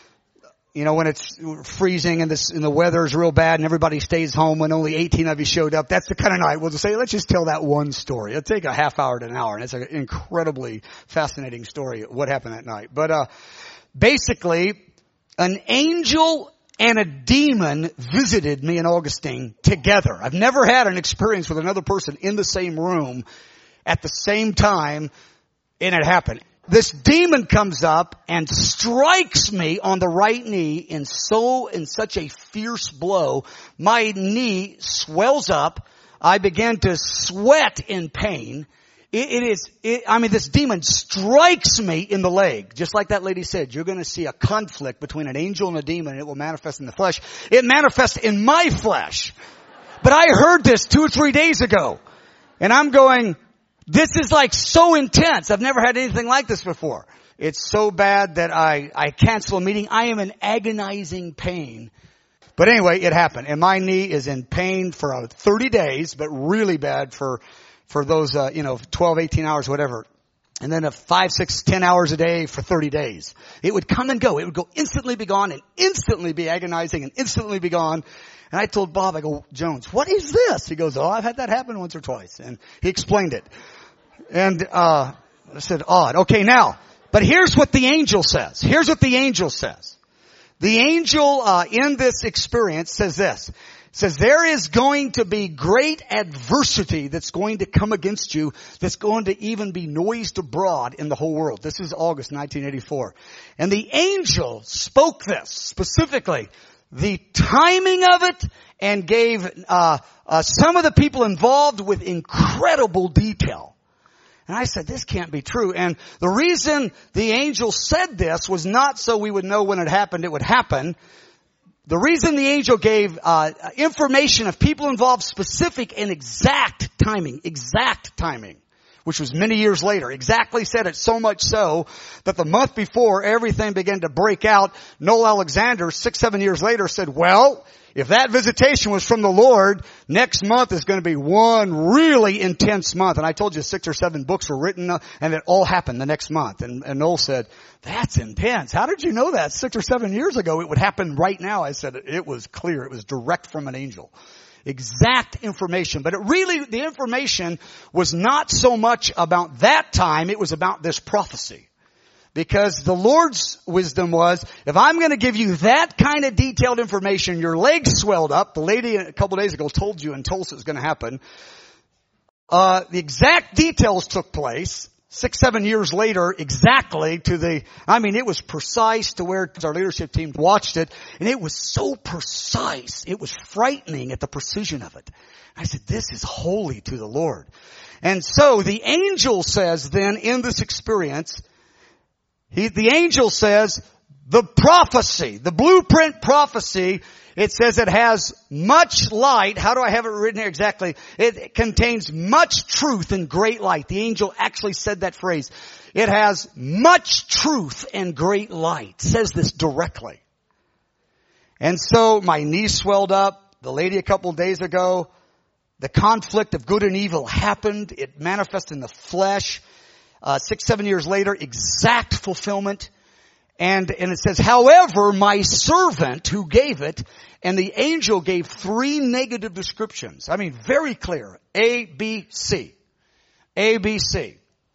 you know, when it's freezing and this, and the weather is real bad and everybody stays home when only eighteen of you showed up, that's the kind of night we'll just say, let's just tell that one story. It'll take a half hour to an hour and it's an incredibly fascinating story, what happened that night. But, uh, basically, an angel and a demon visited me and Augustine together. I've never had an experience with another person in the same room at the same time, and it happened. This demon comes up and strikes me on the right knee in so, in such a fierce blow. My knee swells up. I begin to sweat in pain. It, it is, it, I mean, this demon strikes me in the leg. Just like that lady said, you're going to see a conflict between an angel and a demon and it will manifest in the flesh. It manifests in my flesh. But I heard this two or three days ago. And I'm going, this is like so intense. I've never had anything like this before. It's so bad that I, I cancel a meeting. I am in agonizing pain. But anyway, it happened. And my knee is in pain for uh, thirty days, but really bad for for those, uh, you know, twelve, eighteen hours, whatever. And then a five, six, ten hours a day for thirty days. It would come and go. It would go instantly be gone and instantly be agonizing and instantly be gone. And I told Bob, I go, Jones, what is this? He goes, oh, I've had that happen once or twice. And he explained it. And, uh, I said, odd. Okay, now, but here's what the angel says. Here's what the angel says. The angel, uh, in this experience says this. Says there is going to be great adversity that's going to come against you, that's going to even be noised abroad in the whole world. This is August nineteen eighty-four. And the angel spoke this specifically, the timing of it, and gave uh, uh some of the people involved with incredible detail. And I said, this can't be true. And the reason the angel said this was not so we would know when it happened, it would happen. The reason the angel gave uh information of people involved, specific and exact timing, exact timing, which was many years later. Exactly said it, so much so that the month before everything began to break out, Noel Alexander, six, seven years later, said, well, if that visitation was from the Lord, next month is going to be one really intense month. And I told you six or seven books were written, uh, and it all happened the next month. And, and Noel said, that's intense. How did you know that six or seven years ago it would happen right now? I said, it was clear. It was direct from an angel. Exact information. But it really, the information was not so much about that time. It was about this prophecy. Because the Lord's wisdom was, if I'm going to give you that kind of detailed information, your legs swelled up. The lady a couple of days ago told you in Tulsa it was going to happen. Uh, the exact details took place six, seven years later, exactly to the, I mean, it was precise to where our leadership team watched it, and it was so precise. It was frightening at the precision of it. I said, this is holy to the Lord. And so the angel says then in this experience, He, the angel says, the prophecy, the blueprint prophecy, it says it has much light. How do I have it written here exactly? It contains much truth and great light. The angel actually said that phrase. It has much truth and great light. It says this directly. And so my knees swelled up. The lady a couple of days ago, the conflict of good and evil happened. It manifested in the flesh. Uh, six, seven years later, exact fulfillment. And, and it says, however, my servant who gave it, and the angel gave three negative descriptions. I mean, very clear. A, B, C. A, B, C.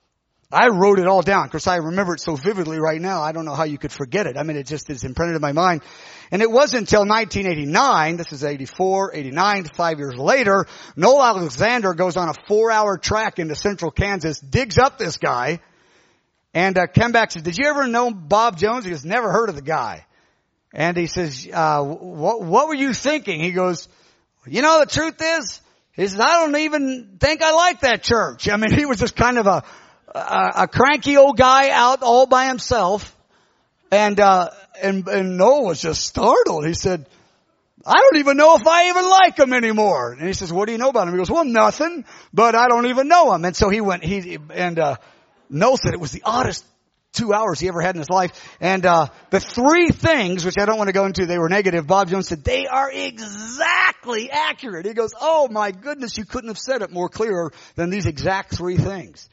I wrote it all down because I remember it so vividly right now. I don't know how you could forget it. I mean, it just is imprinted in my mind. And it wasn't until nineteen eighty-nine, this is eighty-four, eighty-nine, five years later, Noel Alexander goes on a four-hour trek into central Kansas, digs up this guy, and uh, came back and says, did you ever know Bob Jones? He goes, never heard of the guy. And he says, uh, what, what were you thinking? He goes, you know, the truth is, he says, I don't even think I like that church. I mean, he was just kind of a, a, a cranky old guy out all by himself. And, uh, and, and Noel was just startled. He said, I don't even know if I even like him anymore. And he says, what do you know about him? He goes, well, nothing, but I don't even know him. And so he went, he, and, uh, Noel said it was the oddest two hours he ever had in his life. And, uh, the three things, which I don't want to go into, they were negative. Bob Jones said, they are exactly accurate. He goes, oh my goodness, you couldn't have said it more clear than these exact three things.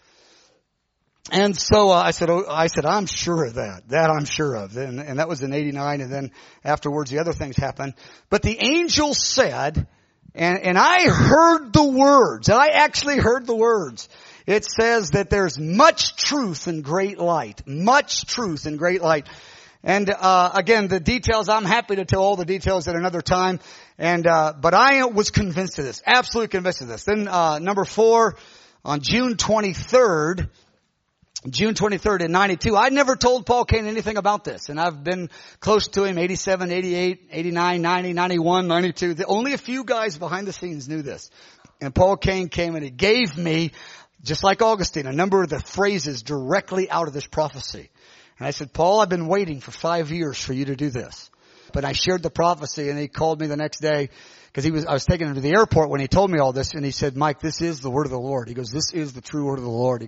And so uh, I said, oh, I said, I'm sure of that. That I'm sure of. And, and that was in eighty-nine. And then afterwards, the other things happened. But the angel said, and, and I heard the words, and I actually heard the words. It says that there's much truth and great light. Much truth and great light. And, uh, again, the details, I'm happy to tell all the details at another time. And, uh, but I was convinced of this. Absolutely convinced of this. Then, uh, number four, on June twenty-third, June twenty-third in ninety-two. I never told Paul Cain anything about this. And I've been close to him, eighty-seven, eighty-eight, eighty-nine, ninety, ninety-one, ninety-two. The, only a few guys behind the scenes knew this. And Paul Cain came and he gave me, just like Augustine, a number of the phrases directly out of this prophecy. And I said, Paul, I've been waiting for five years for you to do this. But I shared the prophecy and he called me the next day because he was, I was taking him to the airport when he told me all this. And he said, Mike, this is the word of the Lord. He goes, this is the true word of the Lord. He,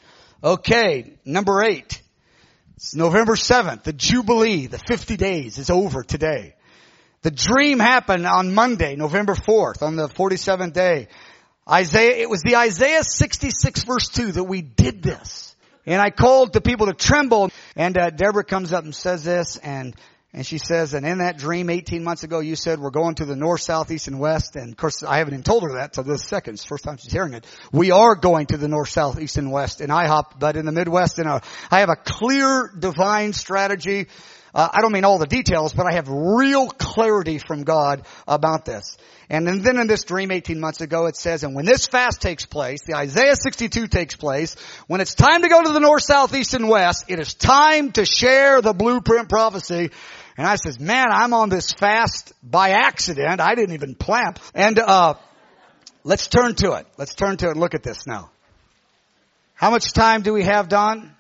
Okay, number eight. It's November seventh, the Jubilee, the fifty days is over today. The dream happened on Monday, November fourth, on the forty-seventh day. Isaiah, it was the Isaiah sixty-six verse two that we did this. And I called the people to tremble. And uh, Deborah comes up and says this, and And she says, and in that dream eighteen months ago, you said we're going to the north, south, east, and west. And of course, I haven't even told her that till this second. It's the first time she's hearing it. We are going to the north, south, east, and west in I hop, but in the Midwest, in a, I have a clear divine strategy. Uh, I don't mean all the details, but I have real clarity from God about this. And then, then in this dream eighteen months ago, it says, and when this fast takes place, the Isaiah sixty-two takes place, when it's time to go to the north, south, east, and west, it is time to share the blueprint prophecy. And I says, man, I'm on this fast by accident. I didn't even plan. And, uh, let's turn to it. Let's turn to it and look at this now. How much time do we have, Don?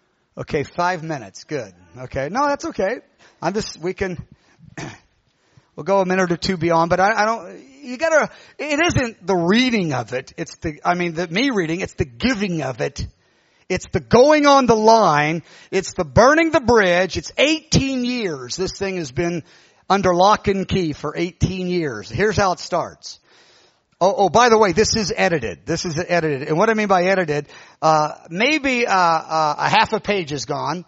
Okay, five minutes. Good. Okay. No, that's okay. I'm just, we can, We'll go a minute or two beyond, but I, I don't, you gotta, it isn't the reading of it. It's the, I mean, the, me reading, it's the giving of it. It's the going on the line. It's the burning the bridge. It's eighteen years. This thing has been under lock and key for eighteen years. Here's how it starts. Oh, oh, by the way, this is edited. This is edited. And what I mean by edited, uh, maybe, uh, uh, a half a page is gone.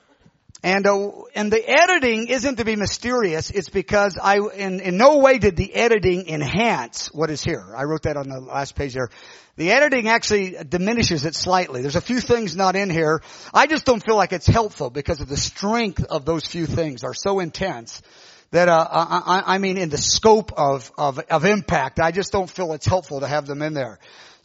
And, uh, and the editing isn't to be mysterious. It's because I, in, in no way did the editing enhance what is here. I wrote that on the last page there. The editing actually diminishes it slightly. There's a few things not in here. I just don't feel like it's helpful because of the strength of those few things are so intense that, uh, I, I mean, in the scope of, of, of impact, I just don't feel it's helpful to have them in there.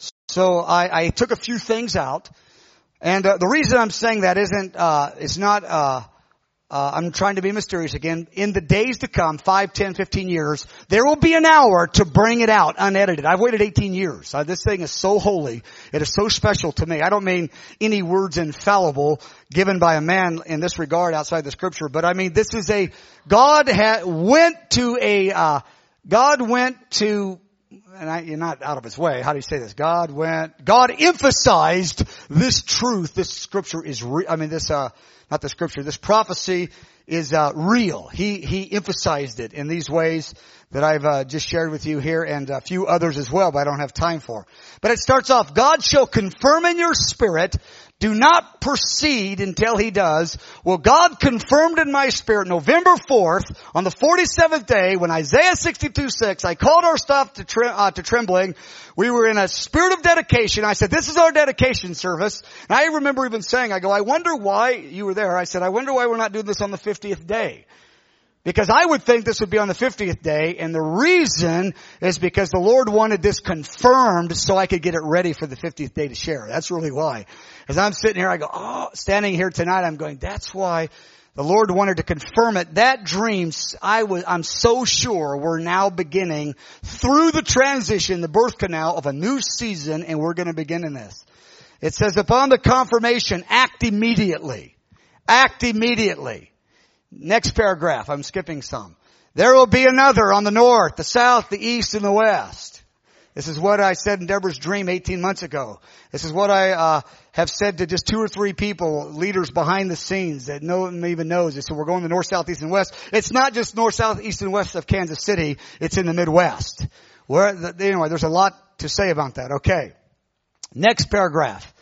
So I, I took a few things out. And uh, the reason I'm saying that isn't, uh, it's not, uh, uh, I'm trying to be mysterious again. In the days to come, five, ten, fifteen years, there will be an hour to bring it out unedited. I've waited eighteen years. Uh, this thing is so holy. It is so special to me. I don't mean any words infallible given by a man in this regard outside the scripture, but I mean this is a, God ha- went to a, uh, God went to, and I, you're not out of his way. How do you say this? God went, God emphasized this truth. This scripture is real. I mean, this, uh, not the scripture, this prophecy is, uh, real. He, he emphasized it in these ways that I've, uh, just shared with you here and a few others as well, but I don't have time for. But it starts off, God shall confirm in your spirit. Do not proceed until he does. Well, God confirmed in my spirit November fourth on the forty-seventh day when Isaiah sixty-two six, I called our staff to, tre- uh, to trembling. We were in a spirit of dedication. I said, this is our dedication service. And I remember even saying, I go, I wonder why you were there. I said, I wonder why we're not doing this on the fiftieth day. Because I would think this would be on the fiftieth day, and the reason is because the Lord wanted this confirmed so I could get it ready for the fiftieth day to share. That's really why. As I'm sitting here, I go, oh, standing here tonight, I'm going, that's why the Lord wanted to confirm it. That dream, I was, I'm so sure we're now beginning through the transition, the birth canal of a new season, and we're going to begin in this. It says, upon the confirmation, act immediately. Act immediately. Next paragraph, I'm skipping some. There will be another on the north, the south, the east, and the west. This is what I said in Deborah's dream eighteen months ago. This is what I uh have said to just two or three people, leaders behind the scenes that no one even knows. They said, we're going to north, south, east, and west. It's not just north, south, east, and west of Kansas City. It's in the Midwest. Where, the, anyway, there's a lot to say about that. Okay. Next paragraph.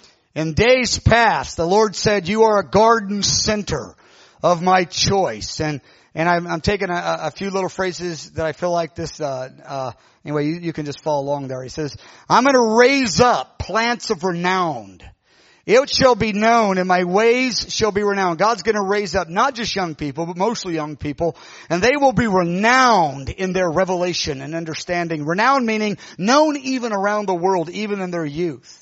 In days past, the Lord said, you are a garden center of my choice. And, and I'm, I'm taking a, a few little phrases that I feel like this, uh, uh, anyway, you, you can just follow along there. He says, I'm going to raise up plants of renown. It shall be known and my ways shall be renowned. God's going to raise up not just young people, but mostly young people, and they will be renowned in their revelation and understanding. Renowned meaning known even around the world, even in their youth.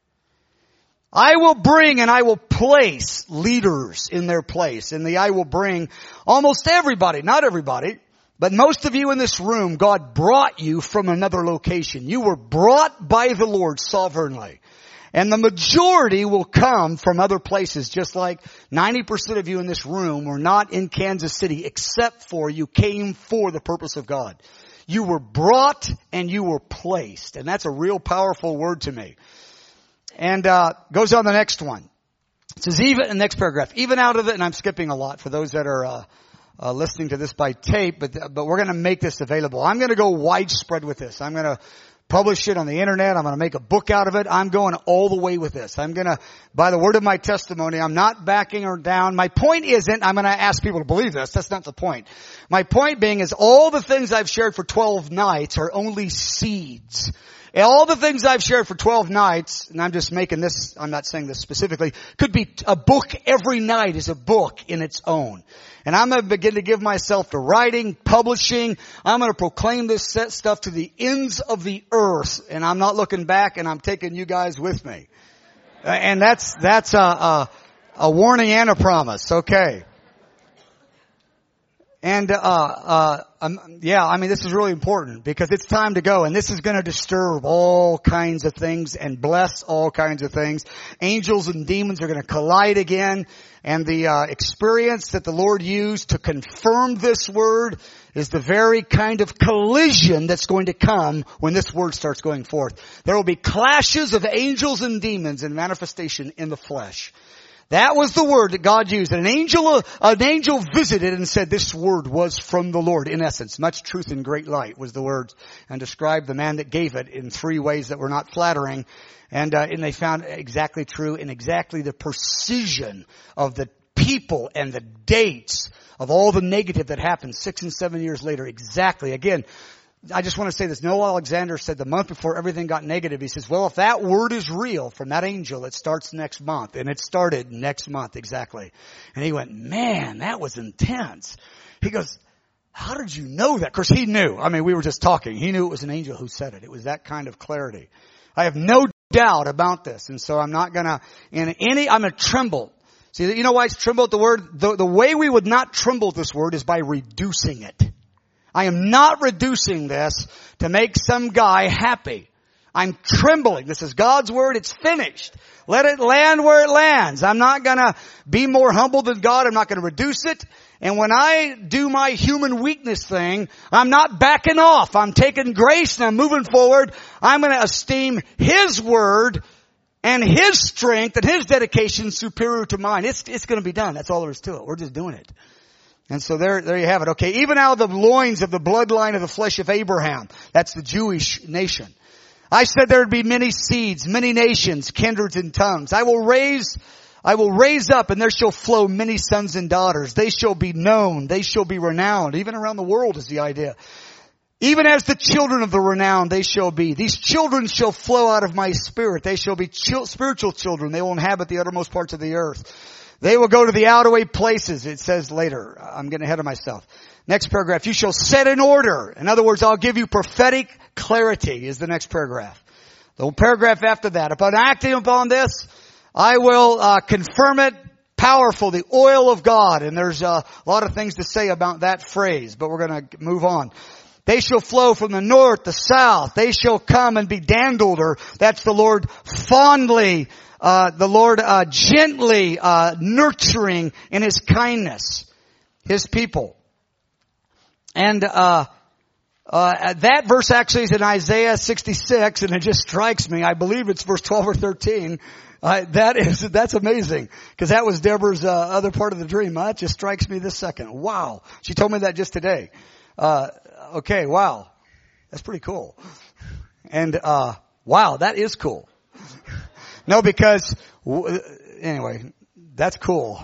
I will bring and I will place leaders in their place. And the I will bring almost everybody, not everybody, but most of you in this room, God brought you from another location. You were brought by the Lord sovereignly. And the majority will come from other places, just like ninety percent of you in this room were not in Kansas City, except for you came for the purpose of God. You were brought and you were placed. And that's a real powerful word to me. And, uh, goes on the next one. It says even, the next paragraph, even out of it, and I'm skipping a lot for those that are, uh, uh, listening to this by tape, but, but we're going to make this available. I'm going to go widespread with this. I'm going to publish it on the internet. I'm going to make a book out of it. I'm going all the way with this. I'm going to, by the word of my testimony, I'm not backing her down. My point isn't, I'm going to ask people to believe this. That's not the point. My point being is all the things I've shared for twelve nights are only seeds. And all the things I've shared for twelve nights, and I'm just making this, I'm not saying this specifically, could be a book. Every night is a book in its own. And I'm going to begin to give myself to writing, publishing. I'm going to proclaim this set stuff to the ends of the earth. And I'm not looking back, and I'm taking you guys with me. And that's, that's a, a, a warning and a promise. Okay. And, uh, uh, um, yeah, I mean, this is really important because it's time to go. And this is going to disturb all kinds of things and bless all kinds of things. Angels and demons are going to collide again. And the, uh, experience that the Lord used to confirm this word is the very kind of collision that's going to come when this word starts going forth. There will be clashes of angels and demons in manifestation in the flesh. That was the word that God used. An angel, an angel visited and said this word was from the Lord. In essence, much truth and great light was the words, and described the man that gave it in three ways that were not flattering. And, uh, and they found exactly true and exactly the precision of the people and the dates of all the negative that happened six and seven years later. Exactly. Again, I just want to say this. Noel Alexander said the month before everything got negative, he says, well, if that word is real from that angel, it starts next month. And it started next month, exactly. And he went, man, that was intense. He goes, how did you know that? Of course, he knew. I mean, we were just talking. He knew it was an angel who said it. It was that kind of clarity. I have no doubt about this. And so I'm not going to, in any, I'm going to tremble. See, you know why it's tremble at the word? The, the way we would not tremble at this word is by reducing it. I am not reducing this to make some guy happy. I'm trembling. This is God's word. It's finished. Let it land where it lands. I'm not going to be more humble than God. I'm not going to reduce it. And when I do my human weakness thing, I'm not backing off. I'm taking grace and I'm moving forward. I'm going to esteem His word and His strength and His dedication superior to mine. It's, it's going to be done. That's all there is to it. We're just doing it. And so there, there you have it. Okay. Even out of the loins of the bloodline of the flesh of Abraham. That's the Jewish nation. I said there would be many seeds, many nations, kindreds and tongues. I will raise, I will raise up and there shall flow many sons and daughters. They shall be known. They shall be renowned. Even around the world is the idea. Even as the children of the renowned they shall be. These children shall flow out of my spirit. They shall be ch- spiritual children. They will inhabit the uttermost parts of the earth. They will go to the outaway places, it says later. I'm getting ahead of myself. Next paragraph. You shall set in order. In other words, I'll give you prophetic clarity is the next paragraph. The paragraph after that. Upon acting upon this, I will uh, confirm it powerful, the oil of God. And there's uh, a lot of things to say about that phrase, but we're going to move on. They shall flow from the north, the south. They shall come and be dandled, or that's the Lord fondly Uh, the Lord, uh, gently, uh, nurturing in His kindness, His people. And, uh, uh, that verse actually is in Isaiah sixty-six, and it just strikes me. I believe it's verse twelve or thirteen. Uh, that is, that's amazing. Cause that was Deborah's, uh, other part of the dream. Huh? It just strikes me this second. Wow. She told me that just today. Uh, okay. Wow. That's pretty cool. And, uh, wow, that is cool. No, because, anyway, that's cool.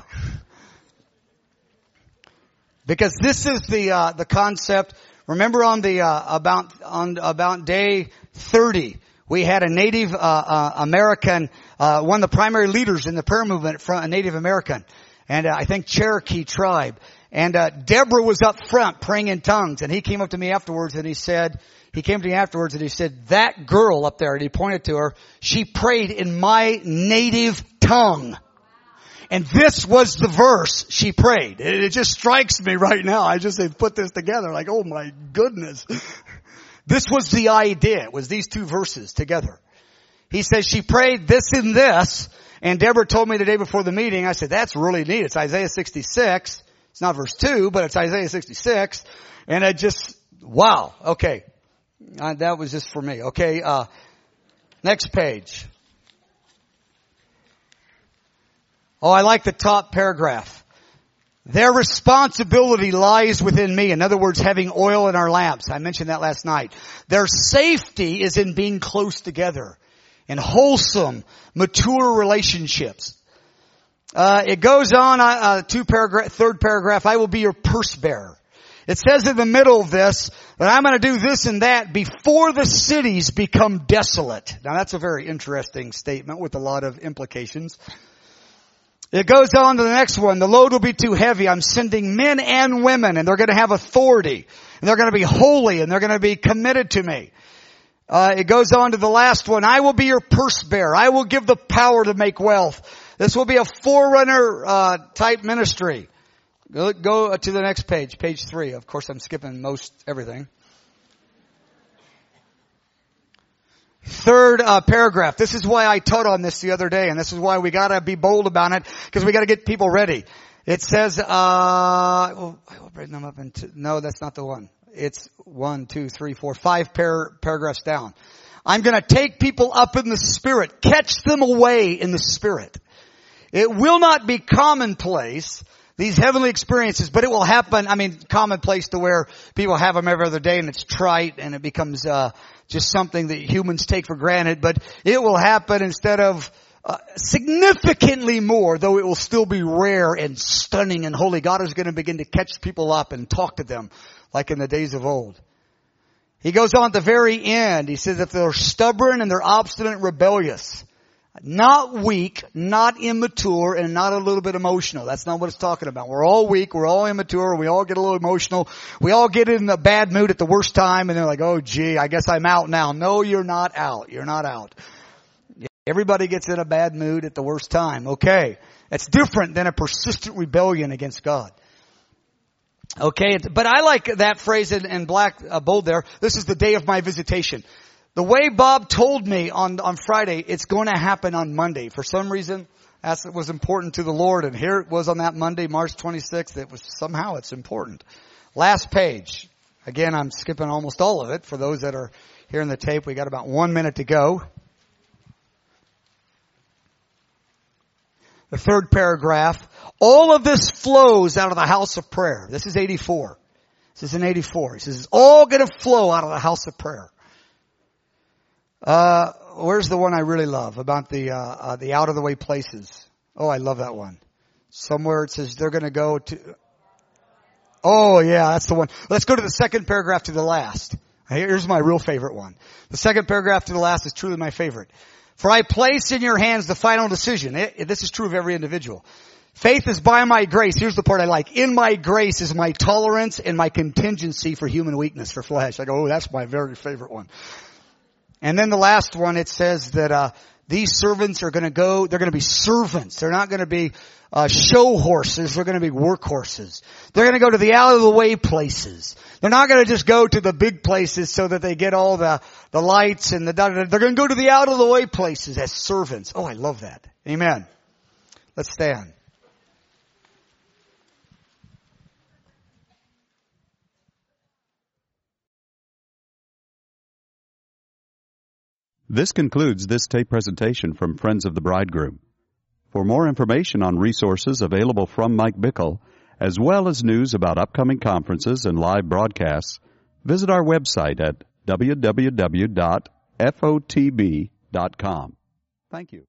Because this is the, uh, the concept. Remember on the, uh, about, on, about day thirty, we had a Native, uh, uh, American, uh, one of the primary leaders in the prayer movement from a Native American. And uh, I think Cherokee tribe. And, uh, Deborah was up front praying in tongues. And he came up to me afterwards and he said, He came to me afterwards and he said, that girl up there, and he pointed to her, she prayed in my native tongue. And this was the verse she prayed. It, it just strikes me right now. I just have put this together like, oh my goodness. This was the idea. It was these two verses together. He says she prayed this and this. And Deborah told me the day before the meeting, I said, that's really neat. It's Isaiah sixty-six. It's not verse two, but it's Isaiah sixty-six. And I just, wow. Okay. Uh, that was just for me. Okay, uh, next page. Oh, I like the top paragraph. Their responsibility lies within me. In other words, having oil in our lamps. I mentioned that last night. Their safety is in being close together in wholesome, mature relationships. Uh, it goes on, uh, two paragraph, third paragraph, I will be your purse bearer. It says in the middle of this that I'm going to do this and that before the cities become desolate. Now that's a very interesting statement with a lot of implications. It goes on to the next one. The load will be too heavy. I'm sending men and women, and they're going to have authority, and they're going to be holy, and they're going to be committed to me. Uh, it goes on to the last one. I will be your purse bearer. I will give the power to make wealth. This will be a forerunner uh, type ministry. Go, go to the next page, page three. Of course, I'm skipping most everything. Third uh, paragraph. This is why I taught on this the other day, and this is why we gotta be bold about it, because we gotta get people ready. It says, uh, well, I will bring them up into, no, that's not the one. It's one, two, three, four, five par- paragraphs down. I'm gonna take people up in the Spirit, catch them away in the Spirit. It will not be commonplace, these heavenly experiences, but it will happen, I mean, commonplace to where people have them every other day and it's trite and it becomes, uh, just something that humans take for granted, but it will happen instead of uh, significantly more, though it will still be rare and stunning and holy. God is going to begin to catch people up and talk to them like in the days of old. He goes on at the very end. He says if they're stubborn and they're obstinate and rebellious, not weak, not immature, and not a little bit emotional. That's not what it's talking about. We're all weak. We're all immature. We all get a little emotional. We all get in a bad mood at the worst time, and they're like, oh, gee, I guess I'm out now. No, you're not out. You're not out. Everybody gets in a bad mood at the worst time. Okay. That's different than a persistent rebellion against God. Okay. But I like that phrase in, in black, uh, bold there. This is the day of my visitation. The way Bob told me on, on Friday, it's going to happen on Monday. For some reason, that was important to the Lord. And here it was on that Monday, March twenty-sixth. It was somehow it's important. Last page. Again, I'm skipping almost all of it. For those that are here in the tape, we got about one minute to go. The third paragraph. All of this flows out of the house of prayer. This is eighty-four. This is in eighty-four. He says it's all going to flow out of the house of prayer. Uh, where's the one I really love about the, uh, uh, the out of the way places? Oh, I love that one. Somewhere it says they're going to go to, oh yeah, that's the one. Let's go to the second paragraph to the last. Here's my real favorite one. The second paragraph to the last is truly my favorite. For I place in your hands the final decision. It, it, this is true of every individual. Faith is by my grace. Here's the part I like. In my grace is my tolerance and my contingency for human weakness, for flesh. I go, oh, that's my very favorite one. And then the last one, it says that uh these servants are going to go, they're going to be servants. They're not going to be uh show horses. They're going to be workhorses. They're going to go to the out-of-the-way places. They're not going to just go to the big places so that they get all the the lights and the... They're going to go to the out-of-the-way places as servants. Oh, I love that. Amen. Let's stand. This concludes this tape presentation from Friends of the Bridegroom. For more information on resources available from Mike Bickle, as well as news about upcoming conferences and live broadcasts, visit our website at w w w dot f o t b dot com. Thank you.